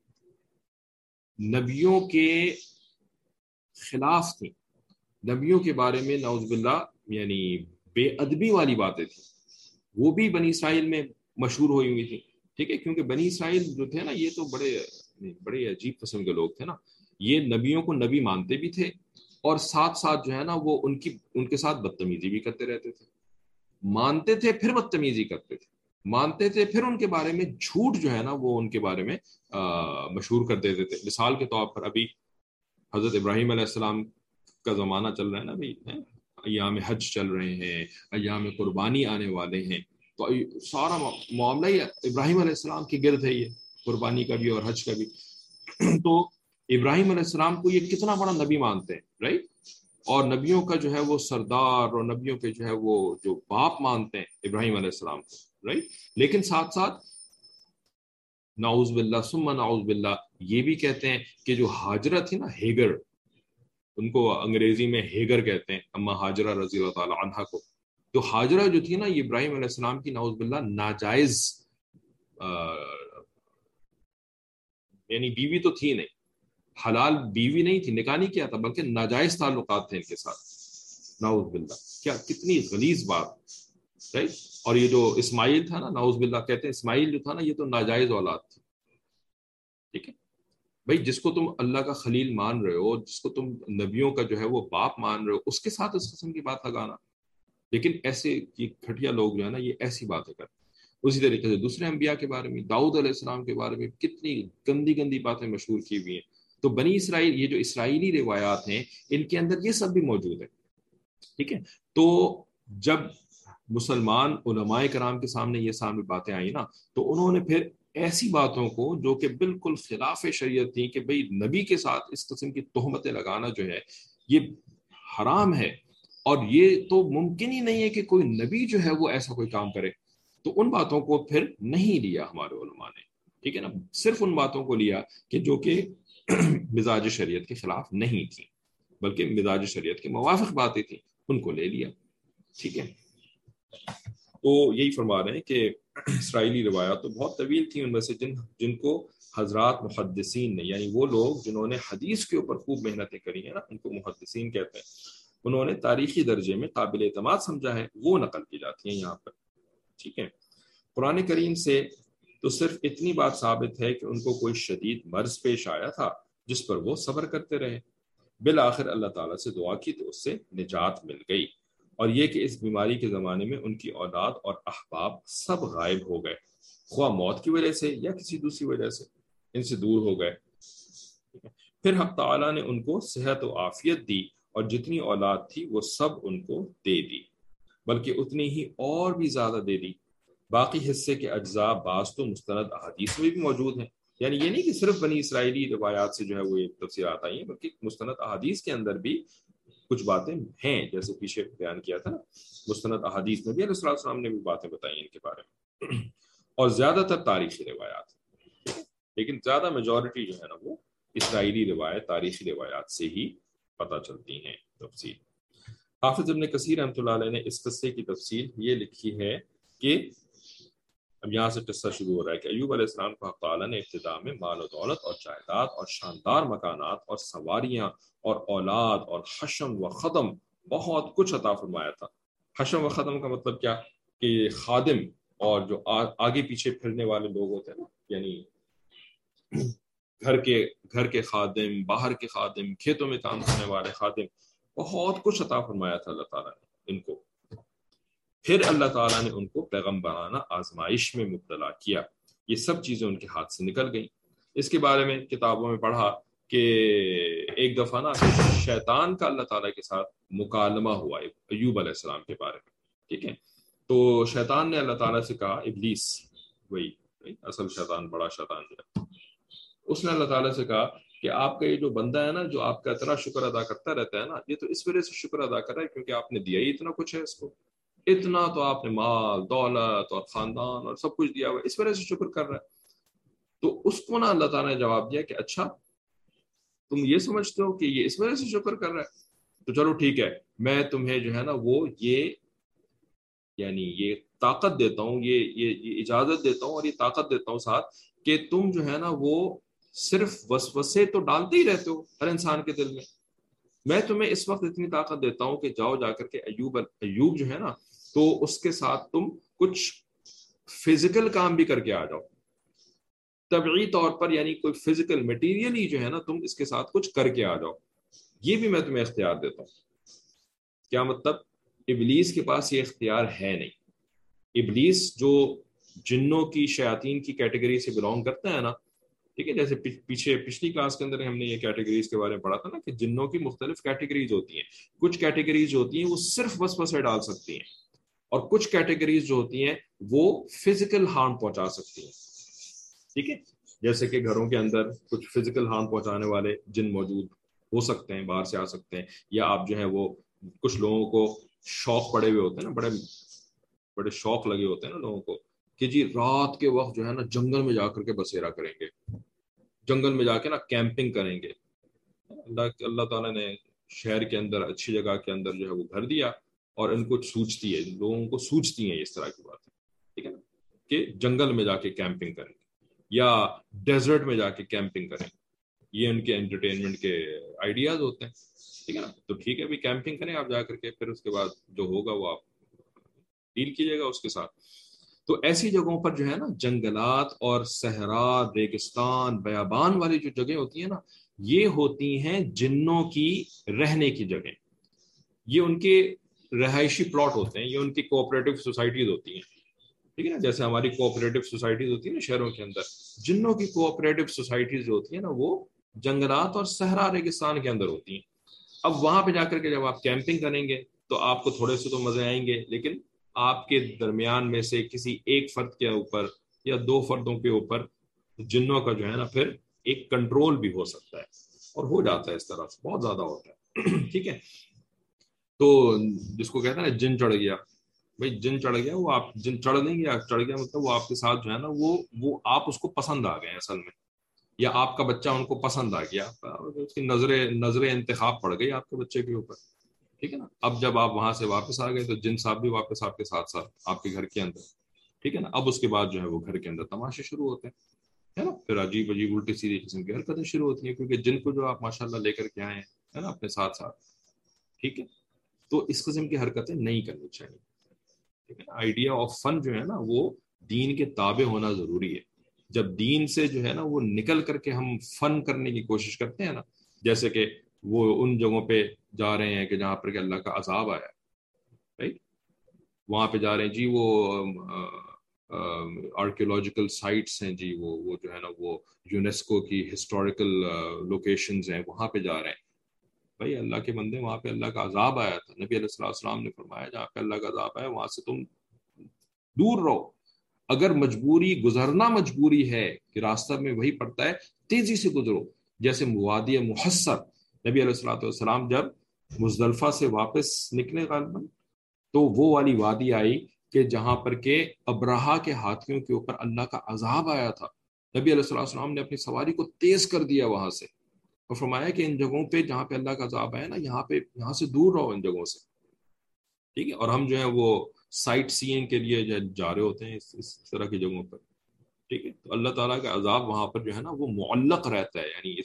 نبیوں کے خلاف تھیں، نبیوں کے بارے میں نعوذ باللہ یعنی بے ادبی والی باتیں تھیں، وہ بھی بنی اسرائیل میں مشہور ہوئی ہوئی تھی. ٹھیک ہے، کیونکہ بنی اسرائیل جو تھے نا یہ تو بڑے عجیب قسم کے لوگ تھے نا. یہ نبیوں کو نبی مانتے بھی تھے اور ساتھ ساتھ جو ہے نا وہ ان کے ساتھ بدتمیزی بھی کرتے رہتے تھے. مانتے تھے پھر بدتمیزی کرتے تھے، مانتے تھے پھر ان کے بارے میں جھوٹ جو ہے نا وہ ان کے بارے میں مشہور کر دیتے تھے. مثال کے طور پر ابھی حضرت ابراہیم علیہ السلام کا زمانہ چل رہا ہے نا بھائی، ایام حج چل رہے ہیں، ایام قربانی آنے والے ہیں، تو سارا معاملہ ہی ابراہیم علیہ السلام کے گرد ہے، یہ قربانی کا بھی اور حج کا بھی. تو ابراہیم علیہ السلام کو یہ کتنا بڑا نبی مانتے ہیں، رائٹ؟ اور نبیوں کا جو ہے وہ سردار اور نبیوں کے جو ہے وہ جو باپ مانتے ہیں ابراہیم علیہ السلام کو، رائٹ؟ لیکن ساتھ ساتھ نعوذ باللہ ثم نعوذ باللہ یہ بھی کہتے ہیں کہ جو ہاجرہ تھی نا، ہیگر، ان کو انگریزی میں ہیگر کہتے ہیں، اما ہاجرہ رضی اللہ تعالی عنہا کو. تو ہاجرہ جو تھی نا یہ ابراہیم علیہ السلام کی نعوذ باللہ ناجائز یعنی بیوی تو تھی نہیں، حلال بیوی نہیں تھی، نکاح نہیں کیا تھا، بلکہ ناجائز تعلقات تھے ان کے ساتھ. نعوذ باللہ، کیا کتنی غلیظ بات، رائٹ؟ اور یہ جو اسماعیل تھا نا، نعوذ باللہ کہتے ہیں اسماعیل جو تھا نا یہ تو ناجائز اولاد تھی. ٹھیک ہے بھائی، جس کو تم اللہ کا خلیل مان رہے ہو، جس کو تم نبیوں کا جو ہے وہ باپ مان رہے ہو، اس کے ساتھ اس قسم کی بات لگانا. لیکن ایسے یہ گھٹیا لوگ جو ہے نا یہ ایسی باتیں کرتے ہیں. اسی طریقے سے دوسرے انبیاء کے بارے میں، داؤد علیہ السلام کے بارے میں کتنی گندی گندی باتیں مشہور کی ہوئی ہیں. تو بنی اسرائیل، یہ جو اسرائیلی روایات ہیں ان کے اندر یہ سب بھی موجود ہے. ٹھیک ہے، تو جب مسلمان علماء کرام کے سامنے یہ سامنے باتیں آئی نا، تو انہوں نے پھر ایسی باتوں کو جو کہ بالکل خلاف شریعت تھی کہ بھئی نبی کے ساتھ اس قسم کی تہمتیں لگانا جو ہے یہ حرام ہے، اور یہ تو ممکن ہی نہیں ہے کہ کوئی نبی جو ہے وہ ایسا کوئی کام کرے. تو ان باتوں کو پھر نہیں لیا ہمارے علماء نے. ٹھیک ہے نا، صرف ان باتوں کو لیا کہ جو کہ مزاج شریعت کے خلاف نہیں تھی، بلکہ مزاج شریعت کے موافق باتیں تھیں، ان کو لے لیا. ٹھیک ہے، تو یہی فرما رہے ہیں کہ اسرائیلی روایات تو بہت طویل تھیں، ان میں سے جن کو حضرات محدثین نے، یعنی وہ لوگ جنہوں نے حدیث کے اوپر خوب محنتیں کری ہیں نا، ان کو محدثین کہتے ہیں، انہوں نے تاریخی درجے میں قابل اعتماد سمجھا ہے، وہ نقل کی جاتی ہیں یہاں پر. ٹھیک ہے، قرآن کریم سے تو صرف اتنی بات ثابت ہے کہ ان کو کوئی شدید مرض پیش آیا تھا جس پر وہ صبر کرتے رہے، بالآخر اللہ تعالیٰ سے دعا کی تو اس سے نجات مل گئی. اور یہ کہ اس بیماری کے زمانے میں ان کی اولاد اور احباب سب غائب ہو گئے، خواہ موت کی وجہ سے یا کسی دوسری وجہ سے ان سے دور ہو گئے. پھر حق تعالیٰ نے ان کو صحت و عافیت دی اور جتنی اولاد تھی وہ سب ان کو دے دی، بلکہ اتنی ہی اور بھی زیادہ دے دی. باقی حصے کے اجزاء بعض تو مستند احادیث میں بھی موجود ہیں، یعنی یہ نہیں کہ صرف بنی اسرائیلی روایات سے جو ہے وہ یہ تفسیرات آئی ہیں، بلکہ مستند احادیث کے اندر بھی کچھ باتیں ہیں، جیسے پیچھے بیان کیا تھا نا، مستند احادیث میں بھی علیہ السلام نے بھی باتیں بتائی ان کے بارے میں، اور زیادہ تر تاریخی روایات، لیکن زیادہ میجورٹی جو ہے نا وہ اسرائیلی روایت، تاریخی روایات سے ہی پتہ چلتی ہیں تفصیل. حافظ ابن کثیر رحمۃ اللہ علیہ نے اس قصے کی تفصیل یہ لکھی ہے کہ اب یہاں سے قصہ شروع ہو رہا ہے کہ ایوب علیہ السلام کو حق تعالیٰ نے ابتدا میں مال و دولت اور جائیداد اور شاندار مکانات اور سواریاں اور اولاد اور حشم و خدم بہت کچھ عطا فرمایا تھا. حشم و خدم کا مطلب کیا کہ خادم اور جو آگے پیچھے پھرنے والے لوگ ہوتے ہیں نا، یعنی گھر کے خادم، باہر کے خادم، کھیتوں میں کام کرنے والے خادم، بہت کچھ عطا فرمایا تھا اللہ تعالیٰ نے ان کو. پھر اللہ تعالیٰ نے ان کو پیغمبرانہ آزمائش میں مبتلا کیا، یہ سب چیزیں ان کے ہاتھ سے نکل گئیں. اس کے بارے میں کتابوں میں پڑھا کہ ایک دفعہ نا شیطان کا اللہ تعالیٰ کے ساتھ مکالمہ ہوا ایوب علیہ السلام کے بارے میں. ٹھیک ہے، تو شیطان نے اللہ تعالیٰ سے کہا، ابلیس، وہی اصل شیطان، بڑا شیطان جو ہے، اس نے اللہ تعالیٰ سے کہا کہ آپ کا یہ جو بندہ ہے نا، جو آپ کا اتنا شکر ادا کرتا رہتا ہے نا، یہ تو اس وجہ سے شکر ادا کر رہا ہے کیونکہ آپ نے دیا ہی اتنا کچھ ہے اس کو، اتنا تو آپ نے مال دولت اور خاندان اور سب کچھ دیا ہوا ہے، اس وجہ سے شکر کر رہا ہے. تو اس کو نا اللہ تعالیٰ نے جواب دیا کہ اچھا تم یہ سمجھتے ہو کہ یہ اس وجہ سے شکر کر رہا ہے، تو چلو ٹھیک ہے، میں تمہیں جو ہے نا وہ یہ طاقت دیتا ہوں، یہ اجازت دیتا ہوں اور یہ طاقت دیتا ہوں ساتھ، کہ تم جو ہے نا وہ صرف وسوسے تو ڈالتے ہی رہتے ہو ہر انسان کے دل میں تمہیں اس وقت اتنی طاقت دیتا ہوں کہ جاؤ جا کر کے ایوب جو ہے نا، تو اس کے ساتھ تم کچھ فزیکل کام بھی کر کے آ جاؤ، طبعی طور پر، یعنی کوئی فزیکل مٹیریلی جو ہے نا تم اس کے ساتھ کچھ کر کے آ جاؤ، یہ بھی میں تمہیں اختیار دیتا ہوں۔ کیا مطلب؟ ابلیس کے پاس یہ اختیار ہے نہیں۔ ابلیس جو جنوں کی شیاطین کی کیٹیگری سے بلونگ کرتا ہے نا، ٹھیک ہے، جیسے پچھلی کلاس کے اندر ہم نے یہ کیٹیگریز کے بارے میں پڑھا تھا نا، کہ جنوں کی مختلف کیٹیگریز ہوتی ہیں، کچھ کیٹیگریز جو ہوتی ہیں وہ صرف وسوسے ڈال سکتی ہیں، اور کچھ کیٹیگریز جو ہوتی ہیں وہ فزیکل ہارم پہنچا سکتی ہیں، ٹھیک ہے، جیسے کہ گھروں کے اندر کچھ فزیکل ہارم پہنچانے والے جن موجود ہو سکتے ہیں، باہر سے آ سکتے ہیں، یا آپ جو ہے وہ کچھ لوگوں کو شوق پڑے ہوئے ہوتے ہیں نا، بڑے بڑے شوق لگے ہوتے ہیں نا لوگوں کو، کہ جی رات کے وقت جو ہے نا جنگل میں جا کر کے بسیرا کریں گے، جنگل میں جا کے نا کیمپنگ کریں گے۔ اللہ تعالیٰ نے شہر کے اندر اچھی جگہ کے اندر جو ہے وہ گھر دیا، اور ان کو سوچتی ہے، لوگوں کو سوچتی ہیں اس طرح کی بات ہے، ٹھیک ہے نا، کہ جنگل میں جا کے کیمپنگ کریں گے یا ڈیزرٹ میں جا کے کیمپنگ کریں، یہ ان کے انٹرٹینمنٹ کے آئیڈیاز ہوتے ہیں، ٹھیک ہے نا۔ تو ٹھیک ہے بھی کیمپنگ کریں آپ جا کر کے، پھر اس کے بعد جو ہوگا وہ آپ ڈیل کیجیے گا اس کے ساتھ۔ تو ایسی جگہوں پر جو ہے نا جنگلات اور صحرا، ریگستان، بیابان والی جو جگہیں ہوتی ہیں نا، یہ ہوتی ہیں جنوں کی رہنے کی جگہ، یہ ان کے رہائشی پلاٹ ہوتے ہیں، یہ ان کی کوآپریٹو سوسائٹیز ہوتی ہیں، ٹھیک ہے نا، جیسے ہماری کوآپریٹو سوسائٹیز ہوتی ہیں نا شہروں کے اندر، جنوں کی کوآپریٹو سوسائٹیز جو ہوتی ہیں نا وہ جنگلات اور صحرا ریگستان کے اندر ہوتی ہیں۔ اب وہاں پہ جا کر کے جب آپ کیمپنگ کریں گے تو آپ کو تھوڑے سے تو مزے آئیں گے، لیکن آپ کے درمیان میں سے کسی ایک فرد کے اوپر یا دو فردوں کے اوپر جنوں کا جو ہے نا پھر ایک کنٹرول بھی ہو سکتا ہے، اور ہو جاتا ہے، اس طرح سے بہت زیادہ ہوتا ہے ٹھیک ہے۔ تو جس کو کہتے ہیں نا جن چڑھ گیا، بھائی جن چڑھ گیا، وہ آپ جن چڑھ نہیں گیا، چڑھ گیا مطلب وہ آپ کے ساتھ جو ہے نا وہ آپ اس کو پسند آ گئے اصل میں، یا آپ کا بچہ ان کو پسند آ گیا، اس کی نظر انتخاب پڑ گئی آپ کے بچے کے اوپر، ٹھیک ہے نا۔ اب جب آپ وہاں سے واپس آ گئے تو جن صاحب بھی واپس آپ کے ساتھ ساتھ آپ کے گھر کے اندر، ٹھیک ہے نا۔ اب اس کے بعد جو ہے وہ گھر کے اندر تماشے شروع ہوتے ہیں، ہے نا، پھر عجیب عجیب الٹی سیدھی قسم کی حرکتیں شروع ہوتی ہیں، کیونکہ جن کو جو آپ ماشاء اللہ لے کر کے آئے ہیں، ہے نا، اپنے ساتھ ساتھ، ٹھیک ہے، تو اس قسم کی حرکتیں نہیں کرنی چاہیے، ٹھیک ہے نا۔ آئیڈیا آف فن جو ہے نا وہ دین کے تابع ہونا ضروری ہے۔ جب دین سے جو ہے نا وہ نکل کر کے ہم فن کرنے کی کوشش کرتے ہیں نا، جیسے کہ وہ ان جگہوں پہ جا رہے ہیں کہ جہاں پر کہ اللہ کا عذاب آیا، رائٹ، وہاں پہ جا رہے ہیں جی، وہ آرکیولوجیکل سائٹس ہیں جی، وہ جو ہے نا وہ یونیسکو کی ہسٹوریکل لوکیشنز ہیں، وہاں پہ جا رہے ہیں، بھائی اللہ کے بندے وہاں پہ اللہ کا عذاب آیا تھا، نبی علیہ السلام نے فرمایا جہاں پہ اللہ کا عذاب آیا وہاں سے تم دور رہو، اگر مجبوری گزرنا مجبوری ہے کہ راستہ میں وہی پڑتا ہے تیزی سے گزرو، جیسے وادی محصر، نبی علیہ الصلوۃ والسلام جب مزدلفہ سے واپس نکلے غالباً، تو وہ والی وادی آئی کہ جہاں پر کہ ابرہا کے ہاتھیوں کے اوپر اللہ کا عذاب آیا تھا، نبی علیہ السلام نے اپنی سواری کو تیز کر دیا وہاں سے، اور فرمایا کہ ان جگہوں پہ جہاں پہ اللہ کا عذاب آیا نا، یہاں سے دور رہو ان جگہوں سے، ٹھیک ہے۔ اور ہم جو ہے وہ سائٹ سینگ کے لیے جا رہے ہوتے ہیں اس طرح کی جگہوں پر، ٹھیک ہے، تو اللہ تعالیٰ کا عذاب وہاں پر جو ہے نا وہ معلق رہتا ہے، یعنی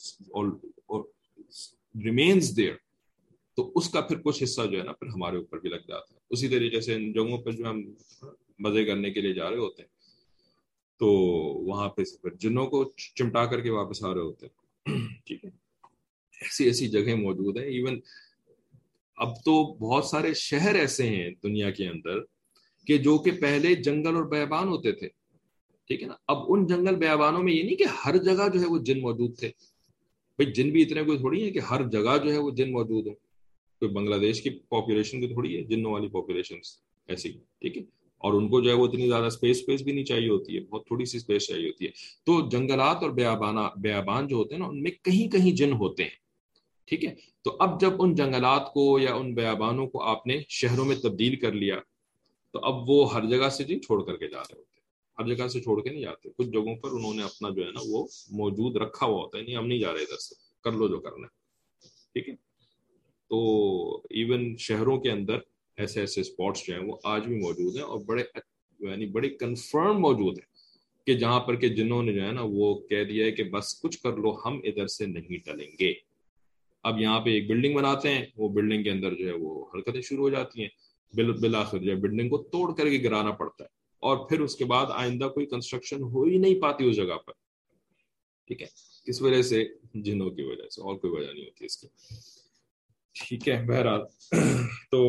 ریمینز دیئر، تو اس کا پھر کچھ حصہ جو ہے نا پھر ہمارے اوپر بھی لگ جاتا ہے۔ اسی طریقے سے ان جگہوں پر جو ہم مزے کرنے کے لیے جا رہے ہوتے ہیں تو وہاں پہ سے پھر جنوں کو چمٹا کر کے واپس آ رہے ہوتے ہیں ٹھیک ہے۔ ایسی ایسی جگہیں موجود ہیں، ایون اب تو بہت سارے شہر ایسے ہیں دنیا کے اندر کہ جو کہ پہلے جنگل اور بیابان ہوتے تھے، ٹھیک ہے نا۔ اب ان جنگل بیابانوں میں یہ نہیں کہ ہر جگہ جو ہے وہ جن موجود تھے، بھائی جن بھی اتنے کوئی تھوڑی ہے کہ ہر جگہ جو ہے وہ جن موجود ہوں، کوئی بنگلہ دیش کی پاپولیشن کی تھوڑی ہے جنوں والی پاپولیشن ایسی، ٹھیک ہے، اور ان کو جو ہے وہ اتنی زیادہ اسپیس بھی نہیں چاہیے ہوتی ہے، بہت تھوڑی سی اسپیس چاہیے ہوتی ہے۔ تو جنگلات اور بیابان جو ہوتے ہیں نا ان میں کہیں کہیں جن ہوتے ہیں، ٹھیک ہے۔ تو اب جب ان جنگلات کو یا ان بیابانوں کو آپ نے شہروں میں تبدیل کر لیا تو اب وہ ہر جگہ سے جی چھوڑ کر کے جا رہے ہوتے ہیں، ہر جگہ سے چھوڑ کے نہیں جاتے، کچھ جگہوں پر انہوں نے اپنا جو ہے نا وہ موجود رکھا ہوا ہوتا ہے، نہیں ہم نہیں جا رہے ادھر سے، کر لو جو کرنا ہے، ٹھیک ہے۔ تو ایون شہروں کے اندر ایسے ایسے اسپاٹس جو ہیں وہ آج بھی موجود ہیں اور بڑے یعنی بڑے کنفرم موجود ہیں کہ جہاں پر کہ جنہوں نے جو ہے نا وہ کہہ دیا ہے کہ بس کچھ کر لو ہم ادھر سے نہیں ٹلیں گے. اب یہاں پہ ایک بلڈنگ بناتے ہیں, وہ بلڈنگ کے اندر جو ہے وہ حرکتیں شروع ہو جاتی ہیں, بالآخر جو ہے بلڈنگ کو توڑ کر کے گرانا پڑتا ہے اور پھر اس کے بعد آئندہ کوئی کنسٹرکشن ہو ہی نہیں پاتی اس جگہ پر. ٹھیک ہے, کس وجہ سے؟ جنوں کی وجہ سے, اور کوئی وجہ نہیں ہوتی اس کی. ٹھیک ہے, بہرحال تو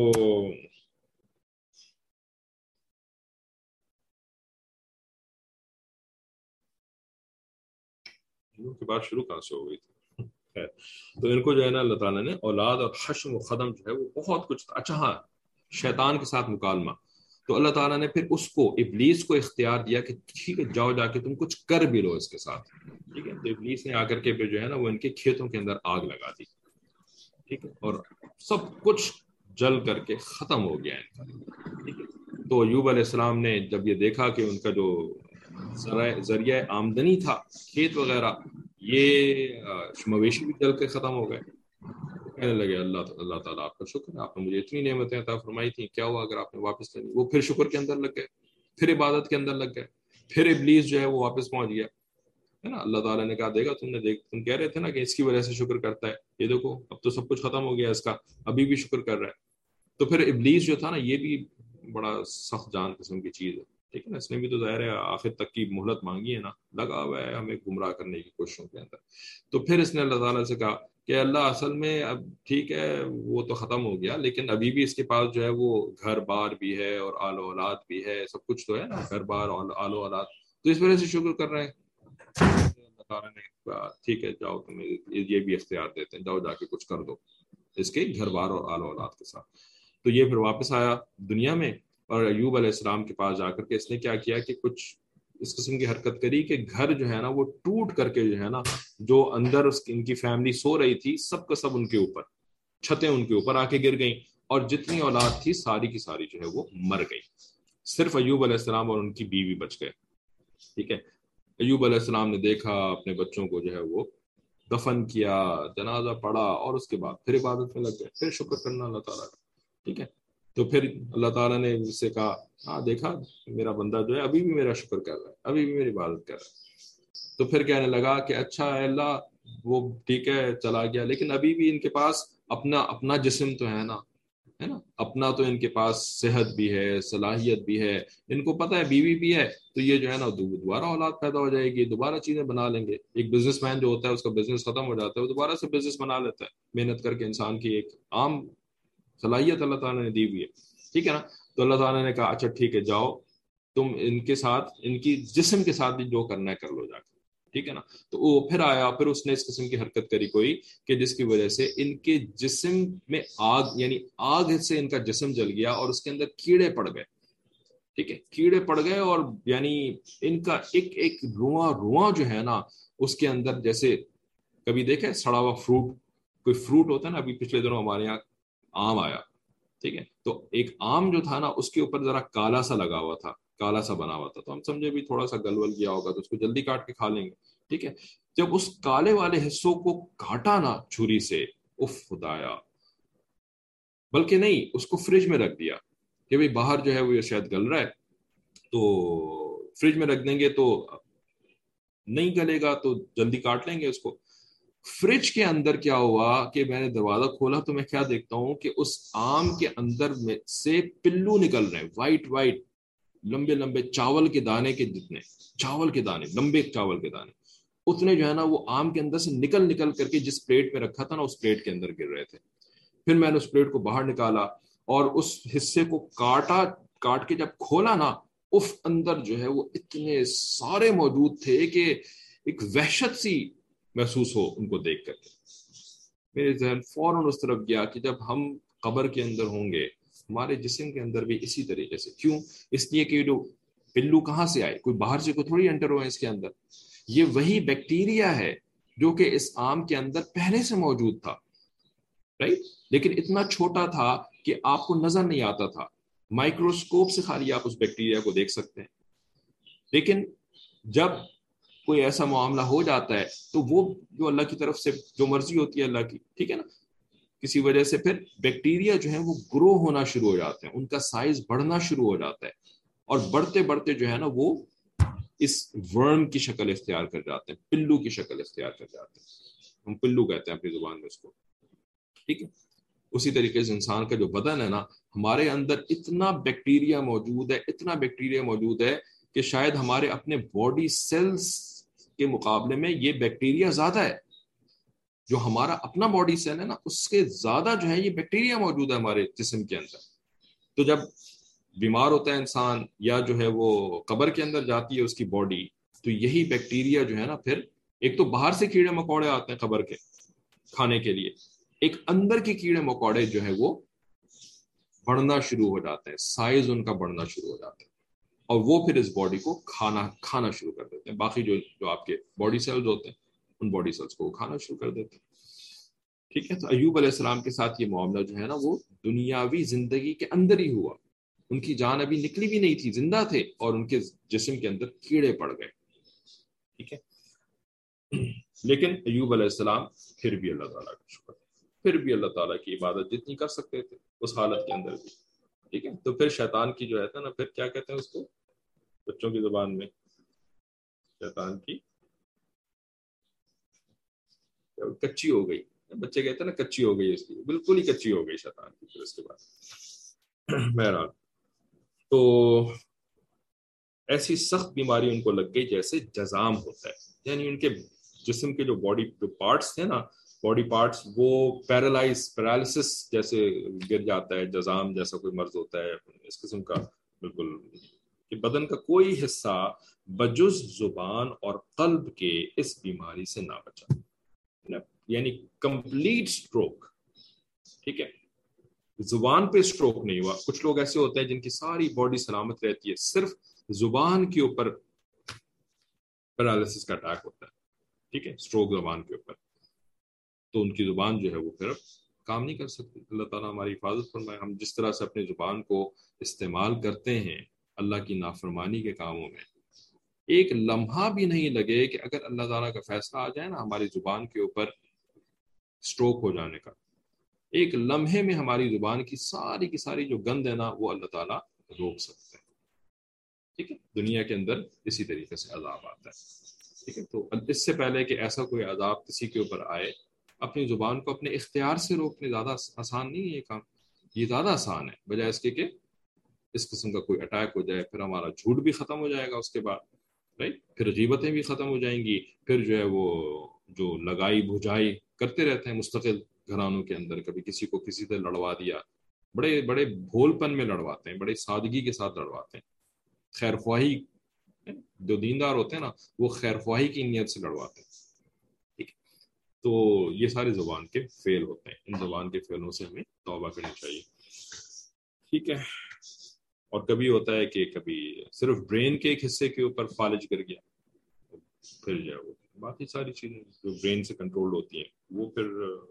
جنوں کی بات شروع کہاں سے ہو گئی تھی؟ تو ان کو جو ہے نا اللہ تعالیٰ نے اولاد اور حشم و قدم جو ہے وہ بہت کچھ. اچھا ہاں, شیطان کے ساتھ مکالمہ, تو اللہ تعالیٰ نے پھر اس کو ابلیس کو اختیار دیا کہ ٹھیک ہے جاؤ جا کے تم کچھ کر بھی لو اس کے ساتھ. ٹھیک ہے, تو ابلیس نے آ کر کے پھر جو ہے نا وہ ان کے کھیتوں کے اندر آگ لگا دی. ٹھیک ہے, اور سب کچھ جل کر کے ختم ہو گیا ان کا. ٹھیک ہے, تو ایوب علیہ السلام نے جب یہ دیکھا کہ ان کا جو ذریعہ آمدنی تھا کھیت وغیرہ, یہ مویشی بھی جل کے ختم ہو گئے, کہنے لگے اللہ تعالیٰ آپ کا شکر ہے, آپ نے مجھے اتنی نعمتیں عطا فرمائی تھیں, کیا ہوا اگر آپ نے واپس لے لی. وہ پھر شکر کے اندر لگ گئے, پھر عبادت کے اندر لگ گئے, پھر ابلیس جو ہے وہ واپس پہنچ گیا ہے نا. اللہ تعالیٰ نے کہا دیکھا تم کہہ رہے تھے نا کہ اس کی وجہ سے شکر کرتا ہے, یہ دیکھو اب تو سب کچھ ختم ہو گیا اس کا, ابھی بھی شکر کر رہا ہے. تو پھر ابلیس جو تھا نا یہ بھی بڑا سخت جان قسم کی چیز ہے. ٹھیک ہے نا, اس نے بھی تو ظاہر ہے آخر تک کی مہلت مانگی ہے نا, لگا ہوا ہے ہمیں گمراہ کرنے کی کوششوں کے اندر. تو پھر اس نے اللہ تعالیٰ سے کہا کہ اللہ اصل میں اب ٹھیک ہے وہ تو ختم ہو گیا, لیکن ابھی بھی اس کے پاس جو ہے وہ گھر بار بھی ہے اور آل و اولاد بھی ہے, سب کچھ تو ہے نا, گھر بار اور آل و اولاد, تو اس وجہ سے شکر کر رہے ہیں. اللہ تعالیٰ نے کہا ٹھیک ہے جاؤ تمہیں یہ بھی اختیار دیتے ہیں, جاؤ جا کے کچھ کر دو اس کے گھر بار اور آل و اولاد کے ساتھ. تو یہ پھر واپس آیا دنیا میں, اور ایوب علیہ السلام کے پاس جا کر کے اس نے کیا کیا کہ کچھ اس قسم کی حرکت کری کہ گھر جو ہے نا وہ ٹوٹ کر کے جو ہے نا جو اندر ان کی فیملی سو رہی تھی سب کا سب ان کے اوپر, چھتیں ان کے اوپر آ کے گر گئیں, اور جتنی اولاد تھی ساری کی ساری جو ہے وہ مر گئی. صرف ایوب علیہ السلام اور ان کی بیوی بچ گئے. ٹھیک ہے, ایوب علیہ السلام نے دیکھا اپنے بچوں کو جو ہے وہ دفن کیا, جنازہ پڑھا, اور اس کے بعد پھر عبادت میں لگ گئے, پھر شکر کرنا اللہ تعالیٰ کا. ٹھیک ہے, تو پھر اللہ تعالیٰ نے اس سے کہا ہاں دیکھا میرا بندہ جو ہے ابھی بھی میرا شکر کر رہا ہے, ابھی بھی میری عبادت کر رہا ہے. تو پھر کہنے لگا کہ اچھا اے اللہ وہ ٹھیک ہے چلا گیا, لیکن ابھی بھی ان کے پاس اپنا جسم تو ہے نا, ہے نا, اپنا تو ان کے پاس صحت بھی ہے, صلاحیت بھی ہے, ان کو پتہ ہے بیوی بھی ہے, تو یہ جو ہے نا دوبارہ اولاد پیدا ہو جائے گی, دوبارہ چیزیں بنا لیں گے. ایک بزنس مین جو ہوتا ہے اس کا بزنس ختم ہو جاتا ہے, وہ دوبارہ سے بزنس بنا لیتا ہے, محنت کر کے انسان کی ایک عام صلاحیت اللہ تعالیٰ نے دی ہوئی ہے. ٹھیک ہے نا, تو اللہ تعالیٰ نے کہا اچھا ٹھیک ہے جاؤ تم ان کے ساتھ ان کی جسم کے ساتھ بھی جو کرنا ہے کر لو جا کے. ٹھیک ہے نا, تو وہ پھر آیا, پھر اس نے اس قسم کی حرکت کری کوئی کہ جس کی وجہ سے ان کے جسم میں آگ, یعنی آگ سے ان کا جسم جل گیا اور اس کے اندر کیڑے پڑ گئے. ٹھیک ہے, کیڑے پڑ گئے, اور یعنی ان کا ایک ایک رواں جو ہے نا اس کے اندر, جیسے کبھی دیکھے سڑا ہوا فروٹ, کوئی فروٹ ہوتا ہے نا, ابھی پچھلے دنوں ہمارے یہاں آم آیا. ٹھیک ہے, تو ایک آم جو تھا نا اس کے اوپر ذرا کالا سا لگا ہوا تھا, کالا سا بنا ہوا تھا, تو ہم سمجھے بھی تھوڑا سا گلول کیا ہوگا تو اس کو جلدی کاٹ کے کھا لیں گے. ٹھیک ہے, جب اس کالے والے حصوں کو کاٹا نا چھری سے, اف خدایا, بلکہ نہیں اس کو فریج میں رکھ دیا کہ بھئی باہر جو ہے وہ یہ شاید گل رہا ہے, تو فریج میں رکھ دیں گے تو نہیں گلے گا, تو جلدی کاٹ لیں گے اس کو. فریج کے اندر کیا ہوا کہ میں نے دروازہ کھولا تو میں کیا دیکھتا ہوں کہ اس آم کے اندر میں سے پلو نکل رہے ہیں, وائٹ وائٹ لمبے لمبے چاول کے دانے کے جتنے, چاول کے دانے, لمبے چاول کے دانے اتنے جو ہے نا وہ آم کے اندر سے نکل نکل کر کے جس پلیٹ میں رکھا تھا نا اس پلیٹ کے اندر گر رہے تھے. پھر میں نے اس پلیٹ کو باہر نکالا اور اس حصے کو کاٹ کے جب کھولا نا, اف اندر جو ہے وہ اتنے سارے موجود تھے کہ ایک وحشت سی محسوس ہو ان کو دیکھ کر کے. میرے ذہن فوراً اس طرف گیا کہ جب ہم قبر کے اندر ہوں گے ہمارے جسم کے اندر بھی اسی طریقے سے, کیوں, اس لیے کہ جو پلو کہاں سے آئے, کوئی باہر سے کوئی تھوڑی انٹر ہوئے اس کے اندر, یہ وہی بیکٹیریا ہے جو کہ اس آم کے اندر پہلے سے موجود تھا, رائٹ, لیکن اتنا چھوٹا تھا کہ آپ کو نظر نہیں آتا تھا, مائکروسکوپ سے خالی آپ اس بیکٹیریا کو دیکھ سکتے ہیں. لیکن جب کوئی ایسا معاملہ ہو جاتا ہے تو وہ جو اللہ کی طرف سے جو مرضی ہوتی ہے اللہ کی, ٹھیک ہے نا, کسی وجہ سے پھر بیکٹیریا جو ہیں وہ گرو ہونا شروع ہو جاتے ہیں، ان کا سائز بڑھنا شروع ہو جاتا ہے، اور بڑھتے بڑھتے جو ہے نا وہ اس ورم کی شکل اختیار کر جاتے ہیں، پلو کی شکل اختیار کر جاتے ہیں، ہم پلو کہتے ہیں اپنی زبان میں اس کو، ٹھیک ہے۔ اسی طریقے سے انسان کا جو بدن ہے نا، ہمارے اندر اتنا بیکٹیریا موجود ہے، اتنا بیکٹیریا موجود ہے کہ شاید ہمارے اپنے باڈی سیلز کے مقابلے میں یہ بیکٹیریا زیادہ ہے، جو ہمارا اپنا باڈی سیل ہے نا اس کے زیادہ جو ہے یہ بیکٹیریا موجود ہے ہمارے جسم کے اندر۔ تو جب بیمار ہوتا ہے انسان یا جو ہے وہ قبر کے اندر جاتی ہے اس کی باڈی، تو یہی بیکٹیریا جو ہے نا پھر ایک تو باہر سے کیڑے مکوڑے آتے ہیں قبر کے کھانے کے لیے، ایک اندر کے کیڑے مکوڑے جو ہے وہ بڑھنا شروع ہو جاتے ہیں، سائز ان کا بڑھنا شروع ہو جاتا ہے، اور وہ پھر اس باڈی کو کھانا شروع کر دیتے ہیں، باقی جو آپ کے باڈی سیلز ہوتے ہیں ان باڈی سیلز کو وہ کھانا شروع کر دیتے ہیں، ٹھیک ہے۔ تو ایوب علیہ السلام کے ساتھ یہ معاملہ جو ہے نا وہ دنیاوی زندگی کے اندر ہی ہوا، ان کی جان ابھی نکلی بھی نہیں تھی، زندہ تھے، اور ان کے جسم کے اندر کیڑے پڑ گئے، ٹھیک ہے۔ لیکن ایوب علیہ السلام پھر بھی اللہ تعالیٰ کا شکر، پھر بھی اللہ تعالیٰ کی عبادت جتنی کر سکتے تھے اس حالت کے اندر بھی، ٹھیک ہے۔ تو پھر شیطان کی جو ہے نا پھر کیا کہتے ہیں اس کو بچوں کی زبان میں، شیطان کی کچی ہو گئی، بچے کہتے ہیں نا کچی ہو گئی، اس کی بالکل ہی کچی ہو گئی شیطان کی پھر اس کے بعد۔ بہرحال تو ایسی سخت بیماری ان کو لگ گئی جیسے جزام ہوتا ہے، یعنی ان کے جسم کے جو باڈی جو پارٹس تھے نا، باڈی پارٹس وہ پیرالسس جیسے گر جاتا ہے، جزام جیسا کوئی مرض ہوتا ہے اس قسم کا، بالکل کہ بدن کا کوئی حصہ بجز زبان اور قلب کے اس بیماری سے نہ بچا، یعنی کمپلیٹ سٹروک، ٹھیک ہے۔ زبان پہ سٹروک نہیں ہوا، کچھ لوگ ایسے ہوتے ہیں جن کی ساری باڈی سلامت رہتی ہے، صرف زبان کے اوپر پیرالسس کا اٹیک ہوتا ہے، ٹھیک ہے، سٹروک زبان کے اوپر، تو ان کی زبان جو ہے وہ پھر کام نہیں کر سکتی۔ اللہ تعالیٰ ہماری حفاظت فرمائے۔ ہم جس طرح سے اپنی زبان کو استعمال کرتے ہیں اللہ کی نافرمانی کے کاموں میں، ایک لمحہ بھی نہیں لگے کہ اگر اللہ تعالیٰ کا فیصلہ آ جائے نا ہماری زبان کے اوپر سٹروک ہو جانے کا، ایک لمحے میں ہماری زبان کی ساری جو گند ہے نا وہ اللہ تعالیٰ روک سکتے ہیں، ٹھیک ہے۔ دنیا کے اندر اسی طریقے سے عذاب آتا ہے، ٹھیک ہے۔ تو اس سے پہلے کہ ایسا کوئی عذاب کسی کے اوپر آئے، اپنی زبان کو اپنے اختیار سے روکنے زیادہ آسان نہیں ہے یہ کام، یہ زیادہ آسان ہے بجائے اس کے کہ اس قسم کا کوئی اٹیک ہو جائے، پھر ہمارا جھوٹ بھی ختم ہو جائے گا اس کے بعد، رائٹ، پھر غیبتیں بھی ختم ہو جائیں گی، پھر جو ہے وہ جو لگائی بھجائی کرتے رہتے ہیں مستقل گھرانوں کے اندر، کبھی کسی کو کسی سے لڑوا دیا، بڑے بڑے بھول پن میں لڑواتے ہیں، بڑے سادگی کے ساتھ لڑواتے ہیں، خیر خواہی، جو دیندار ہوتے ہیں نا وہ خیر خواہی کی نیت سے لڑواتے ہیں، ٹھیک ہے۔ تو یہ سارے زبان کے فعل ہوتے ہیں، ان زبان کے فعلوں سے ہمیں توبہ کرنی چاہیے، ٹھیک ہے۔ اور کبھی ہوتا ہے کہ کبھی صرف برین کے ایک حصے کے اوپر فالج گر گیا، پھر جو ہے وہ باقی ساری چیزیں جو برین سے کنٹرول ہوتی ہیں وہ پھر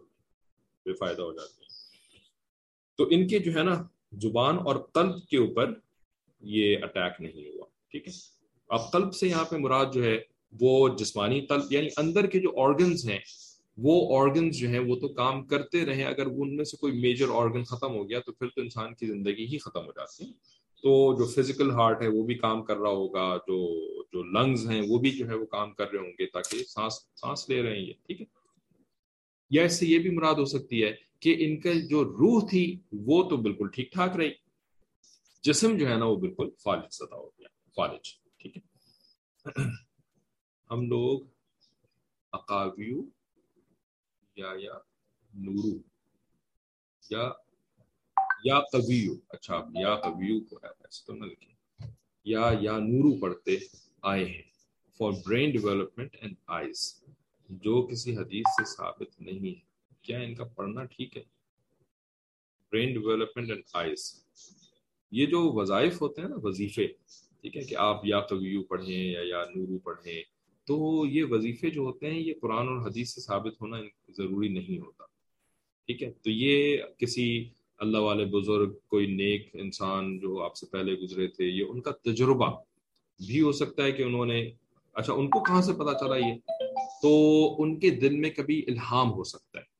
بے فائدہ ہو جاتی ہیں۔ تو ان کے جو ہے نا زبان اور قلب کے اوپر یہ اٹیک نہیں ہوا، ٹھیک ہے۔ اب قلب سے یہاں پہ مراد جو ہے وہ جسمانی قلب، یعنی اندر کے جو آرگنز ہیں وہ آرگنز جو ہیں وہ تو کام کرتے رہیں، اگر ان میں سے کوئی میجر آرگن ختم ہو گیا تو پھر تو انسان کی زندگی ہی ختم ہو جاتی ہے۔ تو جو فزیکل ہارٹ ہے وہ بھی کام کر رہا ہوگا، جو لنگز ہیں وہ بھی جو ہے وہ کام کر رہے ہوں گے تاکہ سانس لے رہے ہیں یہ، ٹھیک ہے۔ یا اس سے یہ بھی مراد ہو سکتی ہے کہ ان کا جو روح تھی وہ تو بالکل ٹھیک ٹھاک رہی، جسم جو ہے نا وہ بالکل فالج سطح ہو گیا، فالج، ٹھیک ہے۔ ہم لوگ اقاویو یا نورو یا قویو، اچھا یا قویو کو ہے ایسے تو نہ لکھیں، یا نورو پڑھتے آئے ہیں for brain development and eyes, جو کسی حدیث سے ثابت نہیں ہے۔ کیا ان کا پڑھنا ٹھیک ہے؟ برین ڈیولپمنٹ اینڈ آئیز، یہ جو وظائف ہوتے ہیں نا، وظیفے، ٹھیک ہے، کہ آپ یا قویو پڑھیں یا نورو پڑھیں، تو یہ وظیفے جو ہوتے ہیں یہ قرآن اور حدیث سے ثابت ہونا ضروری نہیں ہوتا، ٹھیک ہے۔ تو یہ کسی اللہ والے بزرگ، کوئی نیک انسان جو آپ سے پہلے گزرے تھے، یہ ان کا تجربہ بھی ہو سکتا ہے کہ انہوں نے، اچھا ان کو کہاں سے پتا چلا یہ، تو ان کے دل میں کبھی الہام ہو سکتا ہے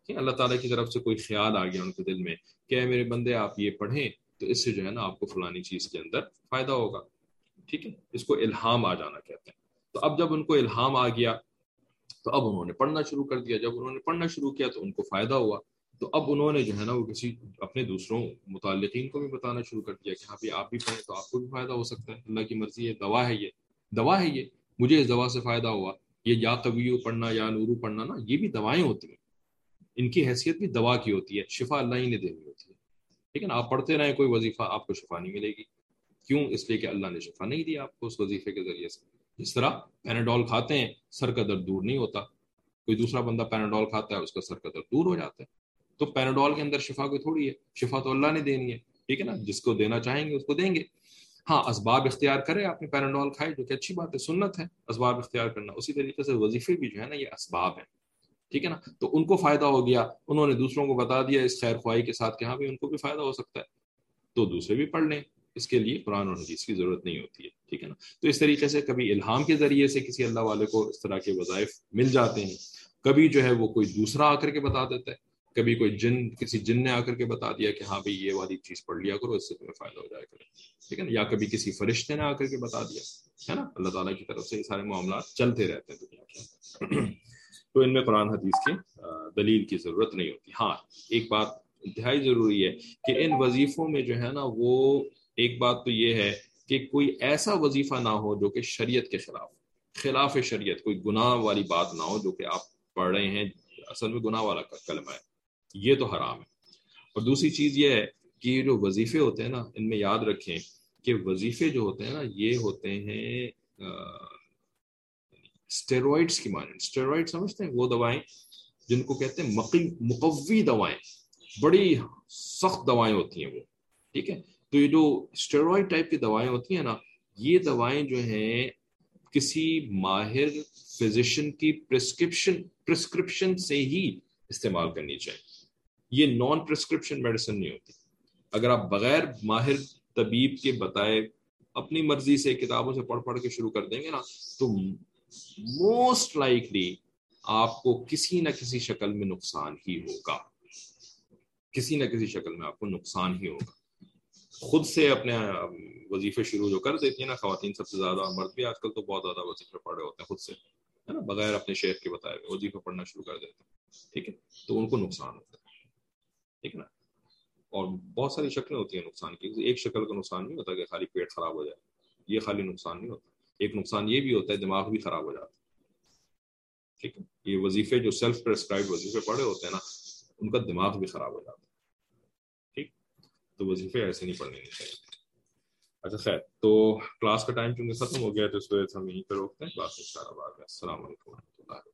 کہ اللہ تعالیٰ کی طرف سے کوئی خیال آ گیا ان کے دل میں کہ اے میرے بندے آپ یہ پڑھیں تو اس سے جو ہے نا آپ کو فلانی چیز کے اندر فائدہ ہوگا. ٹھیک ہے, اس کو الہام آ جانا کہتے ہیں. تو اب جب ان کو الہام آ گیا تو اب انہوں نے پڑھنا شروع کر دیا. جب انہوں نے پڑھنا شروع کیا تو ان کو فائدہ ہوا. تو اب انہوں نے جو ہے نا وہ کسی اپنے دوسروں متعلقین کو بھی بتانا شروع کر دیا کہ ہاں بھی آپ بھی پڑھیں تو آپ کو بھی فائدہ ہو سکتا ہے, اللہ کی مرضی ہے, دوا ہے یہ, دوا ہے یہ, مجھے اس دوا سے فائدہ ہوا. یہ یا قویو پڑھنا یا نورو پڑھنا نا, یہ بھی دوائیں ہوتی ہیں, ان کی حیثیت بھی دوا کی ہوتی ہے, شفا اللہ ہی نے دینی ہوتی ہے. ٹھیک ہے نا, آپ پڑھتے رہیں کوئی وظیفہ, آپ کو شفا نہیں ملے گی. کیوں؟ اس لیے کہ اللہ نے شفا نہیں دیا آپ کو اس وظیفے کے ذریعے سے. جس طرح پیناڈول کھاتے ہیں سر کا درد دور نہیں ہوتا, کوئی دوسرا بندہ پیناڈول کھاتا ہے اس کا سر کا درد دور ہو جاتا ہے. تو پیناڈول کے اندر شفا کوئی تھوڑی ہے, شفا تو اللہ نے دینی ہے. ٹھیک ہے نا, جس کو دینا چاہیں گے اس کو دیں گے. ہاں اسباب اختیار کرے, آپ نے پیناڈول کھائے جو کہ اچھی بات ہے, سنت ہے اسباب اختیار کرنا. اسی طریقے سے وظیفے بھی جو ہے نا یہ اسباب ہیں. ٹھیک ہے نا, تو ان کو فائدہ ہو گیا, انہوں نے دوسروں کو بتا دیا اس خیر خواہی کے ساتھ کہ ہاں بھی ان کو بھی فائدہ ہو سکتا ہے, تو دوسرے بھی پڑھ لیں. اس کے لیے قرآن اور حدیث کی ضرورت نہیں ہوتی ہے. ٹھیک ہے نا, تو اس طریقے سے کبھی الہام کے ذریعے سے کسی اللہ والے کو اس طرح کے وظائف مل جاتے ہیں, کبھی جو ہے وہ کوئی دوسرا آ کر کے بتا دیتا ہے, کبھی کوئی کسی جن نے آ کر کے بتا دیا کہ ہاں بھائی یہ والی چیز پڑھ لیا کرو اس سے تمہیں فائدہ ہو جائے گا. ٹھیک ہے نا, یا کبھی کسی فرشتے نے آ کر کے بتا دیا, ہے نا. اللہ تعالیٰ کی طرف سے یہ سارے معاملات چلتے رہتے ہیں دنیا کے. تو ان میں قرآن حدیث کی دلیل کی ضرورت نہیں ہوتی. ہاں ایک بات انتہائی ضروری ہے کہ ان وظیفوں میں جو ہے نا وہ ایک بات تو یہ ہے کہ کوئی ایسا وظیفہ نہ ہو جو کہ شریعت کے خلاف شریعت, کوئی گناہ والی بات نہ ہو جو کہ آپ پڑھ رہے ہیں اصل میں گناہ والا کلمہ ہے, یہ تو حرام ہے. اور دوسری چیز یہ ہے کہ یہ جو وظیفے ہوتے ہیں نا, ان میں یاد رکھیں کہ وظیفے جو ہوتے ہیں نا یہ ہوتے ہیں اسٹیرائڈس کی مانند. اسٹیرائڈ سمجھتے ہیں, وہ دوائیں جن کو کہتے ہیں مقوی دوائیں, بڑی سخت دوائیں ہوتی ہیں وہ. ٹھیک ہے, تو یہ جو اسٹیرائڈ ٹائپ کی دوائیں ہوتی ہیں نا, یہ دوائیں جو ہیں کسی ماہر فزیشین کی پرسکرپشن سے ہی استعمال کرنی چاہیے. یہ نان پرسکرپشن میڈیسن نہیں ہوتی. اگر آپ بغیر ماہر طبیب کے بتائے اپنی مرضی سے کتابوں سے پڑھ کے شروع کر دیں گے نا, تو موسٹ لائکلی آپ کو کسی نہ کسی شکل میں نقصان ہی ہوگا, کسی نہ کسی شکل میں آپ کو نقصان ہی ہوگا. خود سے اپنے وظیفے شروع جو کر دیتی ہیں نا خواتین سب سے زیادہ, اور مرد بھی آج کل تو بہت زیادہ وظیفے پڑھے ہوتے ہیں خود سے, ہے نا, بغیر اپنے شیخ کے بتائے ہوئے وظیفہ پڑھنا شروع کر دیتے ہیں. ٹھیک ہے, تو ان کو نقصان ہوتا ہے. ٹھیک ہے نا, اور بہت ساری شکلیں ہوتی ہیں نقصان کی. ایک شکل کا نقصان نہیں ہوتا کہ خالی پیٹ خراب ہو جائے, یہ خالی نقصان نہیں ہوتا. ایک نقصان یہ بھی ہوتا ہے دماغ بھی خراب ہو جاتا ہے. ٹھیک ہے, یہ وظیفے جو سیلف پرسکرائب وظیفے پڑھے ہوتے ہیں نا, ان کا دماغ بھی خراب ہو جاتا ہے. ٹھیک, تو وظیفے ایسے نہیں پڑھنے چاہیے. اچھا خیر, تو کلاس کا ٹائم چونکہ ختم ہو گیا تو اس وجہ سے ہم یہیں پہ روکتے ہیں. کلاس ان شاء اللہ بعد میں. السلام علیکم و رحمۃ اللہ.